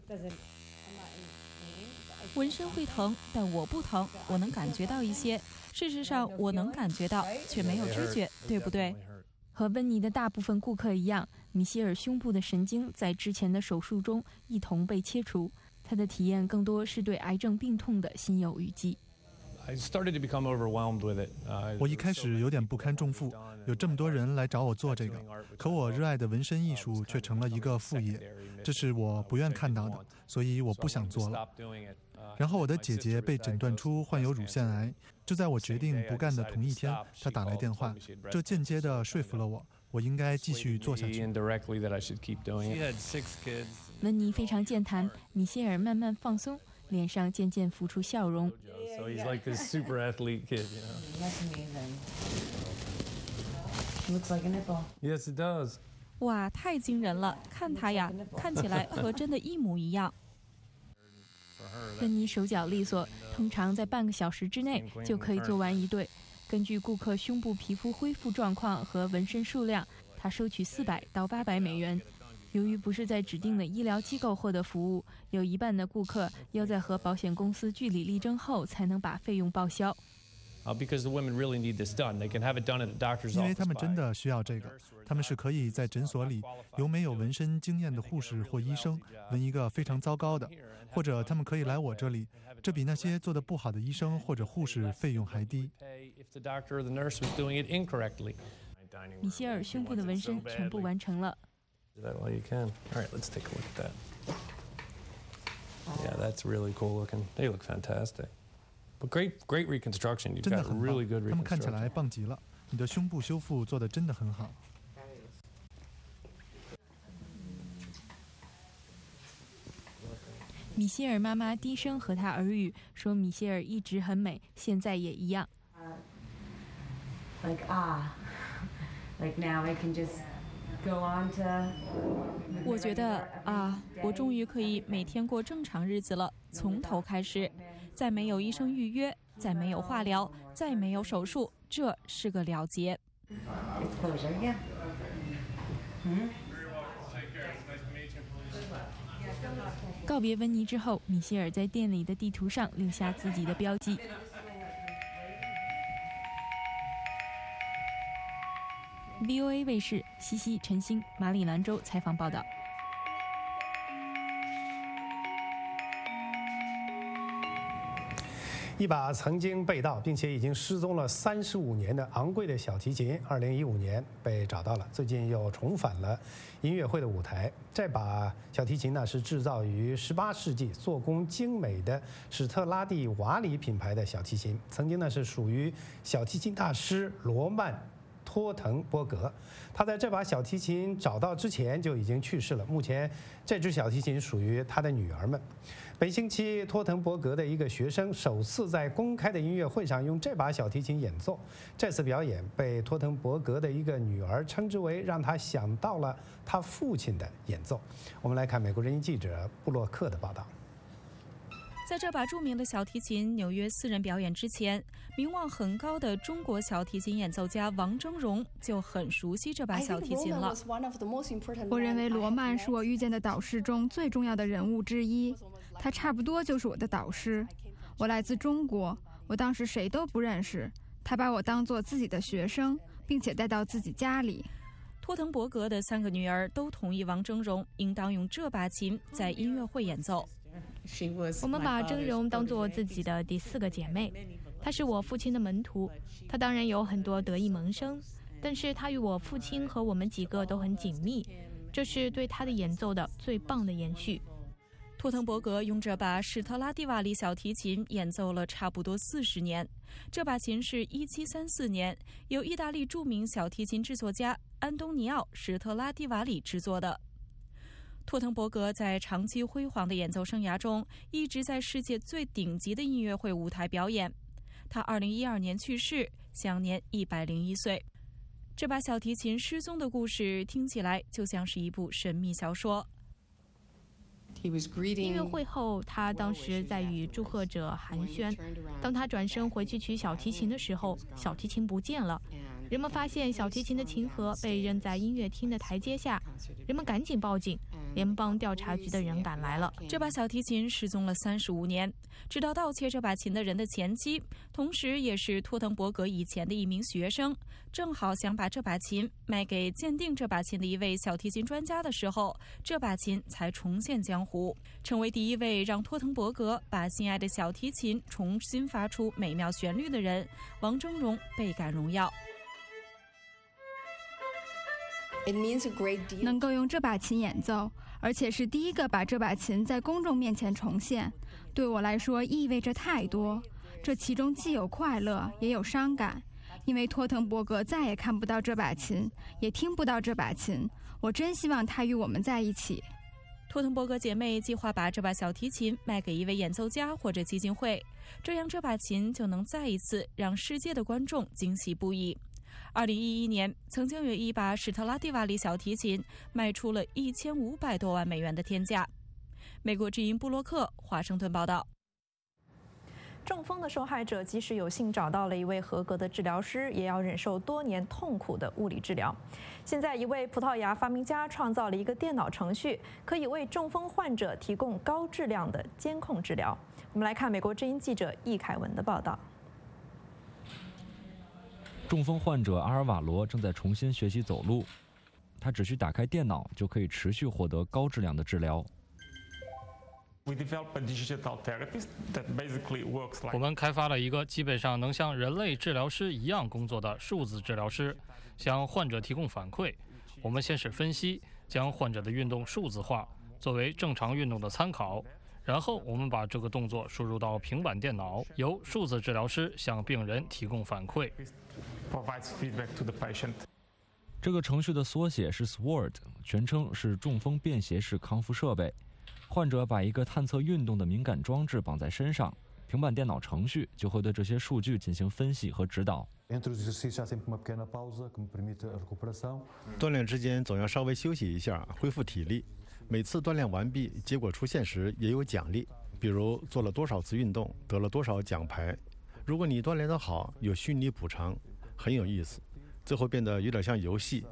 [SPEAKER 5] 纹身会疼，但我不疼，我能感觉到一些。事实上，我能感觉到，却没有知觉，对不对？
[SPEAKER 19] 和温妮的大部分顾客一样，米歇尔胸部的神经在之前的手术中一同被切除。他的体验更多是对癌症病痛的心有余悸。
[SPEAKER 22] 我一开始有点不堪重负，有这么多人来找我做这个，可我热爱的纹身艺术却成了一个副业，这是我不愿看到的，所以我不想做了。然后我的姐姐被诊断出患有乳腺癌，就在我决定不干的同一天，她打来电话，这间接地说服了我，我应该继续做下去。
[SPEAKER 19] 温妮非常健谈，米歇尔慢慢放松，脸上渐渐浮出笑容。
[SPEAKER 21] So he's like this super athlete kid, you know.
[SPEAKER 20] That's amazing. Looks like a nipple.
[SPEAKER 21] Yes, it does.
[SPEAKER 5] 哇，太惊人了！看他呀，看起来和真的一模一样。
[SPEAKER 19] 温妮手脚利索，通常在半个小时之内就可以做完一对。根据顾客胸部皮肤恢复状况和纹身数量，他收取四百到八百美元。由于不是在指定的医疗机构获得服务，有一半的顾客要在和保险公司据理力争后才能把费用报销。
[SPEAKER 21] 因
[SPEAKER 22] 为他们真的需要这个，他们是可以在诊所里由没有纹身经验的护士或医生纹一个非常糟糕的，或者他们可以来我这里，这比那些做得不好的医生或者护士费用还低。
[SPEAKER 19] 米歇尔胸部的纹身全部完成了。
[SPEAKER 21] That all you can. All right, let's take a look at that. Yeah, that's really cool looking. They look fantastic. But great, great reconstruction. You've got really good reconstruction.
[SPEAKER 22] 他们看起来棒极了。你的胸部修复做得真的很好。
[SPEAKER 19] 米歇尔妈妈低声和他耳语说：“米歇尔一直很美，现在也一样。”
[SPEAKER 20] Like ah, like now I can just.
[SPEAKER 5] 我觉得啊，我终于可以每天过正常日子了，从头开始，再没有医生预约，再没有化疗，再没有手术， 这是个了结。告别温妮之后，米歇尔在店里的地图上留下自己的标记。V O A 卫视西西、陈星，马里兰州采访报道。
[SPEAKER 1] 一把曾经被盗并且已经失踪了三十五年的昂贵的小提琴，二零一五年被找到了，最近又重返了音乐会的舞台。这把小提琴呢是制造于十八世纪，做工精美的史特拉蒂瓦里品牌的小提琴，曾经呢是属于小提琴大师罗曼·托滕伯格。他在这把小提琴找到之前就已经去世了，目前这只小提琴属于他的女儿们。本星期，托滕伯格的一个学生首次在公开的音乐会上用这把小提琴演奏。这次表演被托滕伯格的一个女儿称之为让他想到了他父亲的演奏。我们来看美国人民记者布洛克的报道。
[SPEAKER 5] 在这把著名的小提琴纽约私人表演之前，名望很高的中国小提琴演奏家王峥嵘就很熟悉这把小提琴了。
[SPEAKER 3] 我认为罗曼是我遇见的导师中最重要的人物之一，他差不多就是我的导师。我来自中国，我当时谁都不认识，他把我当作自己的学生，并且带到自己家里。
[SPEAKER 5] 托滕伯格的三个女儿都同意王峥嵘应当用这把琴在音乐会演奏。
[SPEAKER 7] 我们把峥嵘当作自己的第四个姐妹，她是我父亲的门徒，她当然有很多得意门生，但是她与我父亲和我们几个都很紧密，这是对她的演奏的最棒的延续。
[SPEAKER 5] 托滕伯格用这把史特拉蒂瓦里小提琴演奏了差不多四十年，这把琴是一七三四年由意大利著名小提琴制作家安东尼奥·史特拉蒂瓦里制作的。托滕伯格在长期辉煌的演奏生涯中，一直在世界最顶级的音乐会舞台表演。他二零一二年去世，享年一百零一岁。这把小提琴失踪的故事听起来就像是一部神秘小说。
[SPEAKER 7] 音乐会后，他当时在与祝贺者寒暄。当他转身回去取小提琴的时候，小提琴不见了。人们发现小提琴的琴盒被扔在音乐厅的台阶下，人们赶紧报警，联邦调查局的人赶来了。
[SPEAKER 5] 这把小提琴失踪了三十五年，直到盗窃这把琴的人的前妻，同时也是托滕伯格以前的一名学生，正好想把这把琴卖给鉴定这把琴的一位小提琴专家的时候，这把琴才重现江湖，成为第一位让托滕伯格把心爱的小提琴重新发出美妙旋律的人。王峥嵘倍感荣耀。
[SPEAKER 3] 能够用这把琴演奏，而且是第一个把这把琴在公众面前重现，对我来说意味着太多。这其中既有快乐，也有伤感，因为托滕伯格再也看不到这把琴，也听不到这把琴。我真希望他与我们在一起。
[SPEAKER 5] 托滕伯格姐妹计划把这把小提琴卖给一位演奏家或者基金会，这样这把琴就能再一次让世界的观众惊喜不已。二零一一年，曾经有一把史特拉蒂瓦里小提琴卖出了一千五百多万美元的天价。美国之音布洛克华盛顿报道。
[SPEAKER 2] 中风的受害者即使有幸找到了一位合格的治疗师，也要忍受多年痛苦的物理治疗。现在，一位葡萄牙发明家创造了一个电脑程序，可以为中风患者提供高质量的监控治疗。我们来看美国之音记者易凯文的报道。
[SPEAKER 15] 中风患者阿尔瓦罗正在重新学习走路，他只需打开电脑就可以持续获得高质量的治疗。
[SPEAKER 6] 我们开发了一个基本上能像人类治疗师一样工作的数字治疗师，向患者提供反馈。我们先是分析，将患者的运动数字化，作为正常运动的参考。然后我们把这个动作输入到平板电脑，由数字治疗师向病人提供反馈。
[SPEAKER 15] 这个程序的缩写是 S W O R D， 全称是中风便携式康复设备。患者把一个探测运动的敏感装置绑在身上，平板电脑程序就会对这些数据进行分析和指导。
[SPEAKER 23] 锻炼之间总要稍微休息一下，恢复体力。每次锻炼完毕，结果出现时也有奖励，比如做了多少次运动，得了多少奖牌。如果你锻炼得好，有虚拟补偿； 很有意思，最后变得有点像游戏。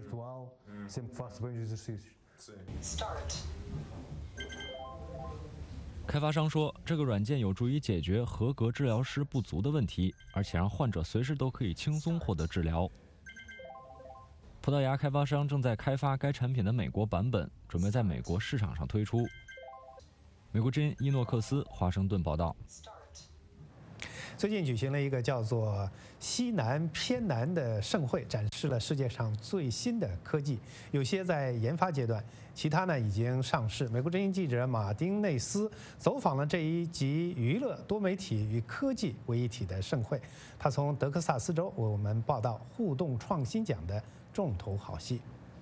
[SPEAKER 15] 开发商说，这个软件有助于解决合格治疗师不足的问题，而且让患者随时都可以轻松获得治疗。葡萄牙开发商正在开发该产品的美国版本，准备在美国市场上推出。美国之音伊诺克斯华盛顿报道。
[SPEAKER 1] 最近举行了一个叫做“西南偏南”的盛会，展示了世界上最新的科技，有些在研发阶段，其他呢已经上市。美国之音记者马丁内斯走访了这一集娱乐、多媒体与科技为一体的盛会，他从德克萨斯州为我们报道互动创新奖的重头好戏。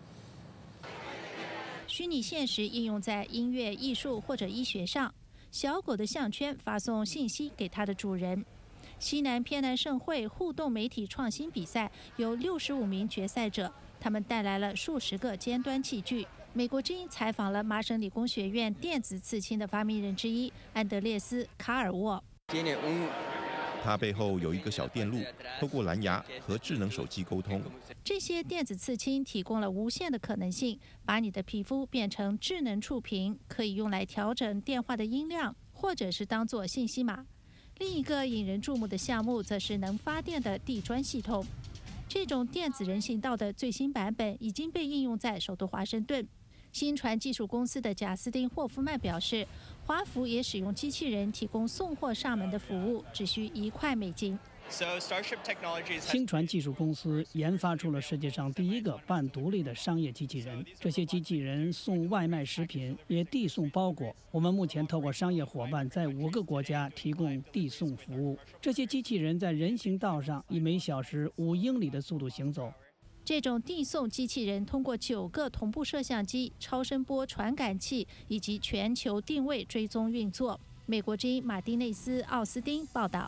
[SPEAKER 4] 虚拟现实应用在音乐、艺术或者医学上，小狗的项圈发送信息给它的主人。西南偏南盛会互动媒体创新比赛有六十五名决赛者，他们带来了数十个尖端器具。美国之音采访了麻省理工学院电子刺青的发明人之一安德烈斯·卡尔沃。
[SPEAKER 11] 它背后有一个小电路，透过蓝牙和智能手机沟通。
[SPEAKER 4] 这些电子刺青提供了无限的可能性，把你的皮肤变成智能触屏，可以用来调整电话的音量，或者是当作信息码。另一个引人注目的项目则是能发电的地砖系统。这种电子人行道的最新版本已经被应用在首都华盛顿。新传技术公司的贾斯汀·霍夫曼表示，华府也使用机器人提供送货上门的服务，只需一块美金。
[SPEAKER 9] 新传技术公司研发出了世界上第一个半独立的商业机器人。这些机器人送外卖食品，也递送包裹。我们目前透过商业伙伴在五个国家提供递送服务。这些机器人在人行道上以每小时五英里的速度行走。
[SPEAKER 4] 这种递送机器人通过九个同步摄像机、超声波传感器以及全球定位追踪运作。美国之音马丁内斯·奥斯汀报道。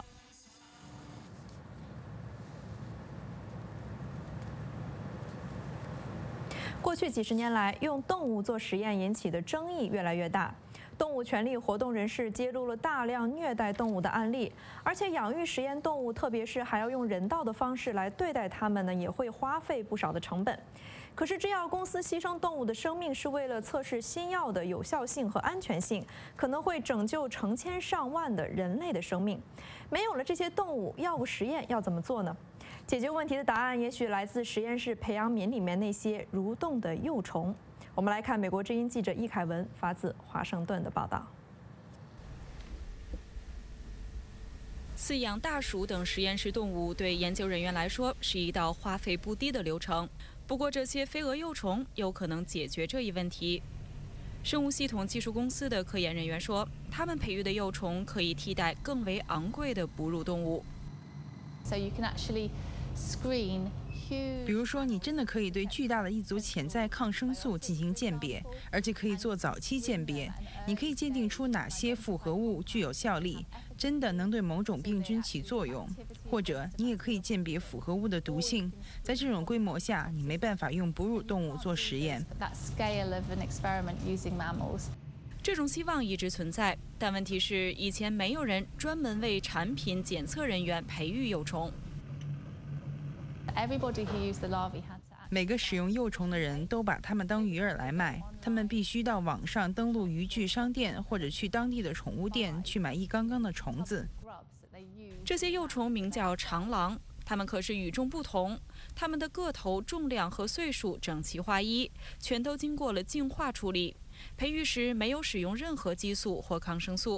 [SPEAKER 2] 过去几十年来，用动物做实验引起的争议越来越大。动物权利活动人士揭露了大量虐待动物的案例，而且养育实验动物，特别是还要用人道的方式来对待它们呢，也会花费不少的成本。可是，制药公司牺牲动物的生命是为了测试新药的有效性和安全性，可能会拯救成千上万的人类的生命。没有了这些动物，药物实验要怎么做呢？解决问题的答案也许来自实验室培养皿里面那些蠕动的幼虫。我们来看美国之音记者易凯文发自华盛顿的报道。
[SPEAKER 5] 饲养大鼠等实验室动物对研究人员来说是一道花费不低的流程。不过，这些飞蛾幼虫有可能解决这一问题。生物系统技术公司的科研人员说，他们培育的幼虫可以替代更为昂贵的哺乳动物。
[SPEAKER 10] So you can actually screen比如说，你真的可以对巨大的一组潜在抗生素进行鉴别，而且可以做早期鉴别。你可以鉴定出哪些复合物具有效力，真的能对某种病菌起作用，或者你也可以鉴别复合物的毒性。在这种规模下，你没办法用哺乳动物做实验。
[SPEAKER 5] 这种希望一直存在，但问题是，以前没有人专门为产品检测人员培育幼虫。
[SPEAKER 10] 每个使用幼虫的人都把它们当鱼饵来卖，他们必须到网上登录渔具商店，或者去当地的宠物店去买一缸缸的虫子。
[SPEAKER 5] 这些幼虫名叫长廊，它们可是与众不同，它们的个头、重量和岁数整齐划一，全都经过了净化处理。培育时没有使用任何激素或抗生素。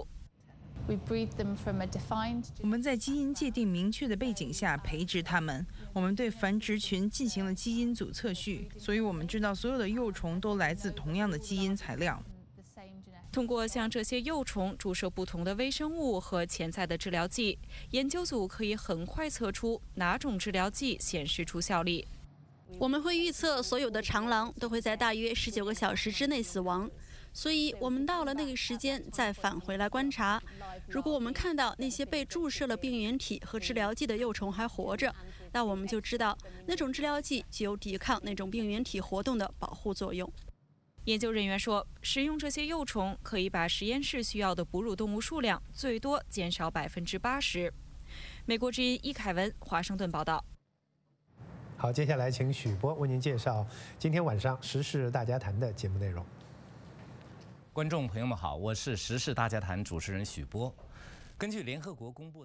[SPEAKER 10] 我们在基因界定明确的背景下培植它们。我们对繁殖群进行了基因组测序，所以我们知道所有的幼虫都来自同样的基因材料。
[SPEAKER 5] 通过向这些幼虫注射不同的微生物和潜在的治疗剂，研究组可以很快测出哪种治疗剂显示出效力。
[SPEAKER 24] 我们会预测所有的长廊都会在大约十九个小时之内死亡。所以我们到了那个时间再返回来观察。如果我们看到那些被注射了病原体和治疗剂的幼虫还活着，那我们就知道那种治疗剂具有抵抗那种病原体活动的保护作用。
[SPEAKER 5] 研究人员说，使用这些幼虫可以把实验室需要的哺乳动物数量最多减少百分之八十。美国之音伊凯文华盛顿报道。
[SPEAKER 1] 好，接下来请许波为您介绍今天晚上时事大家谈的节目内容。
[SPEAKER 8] 观众朋友们好，我是时事大家谈主持人许波。根据联合国公布的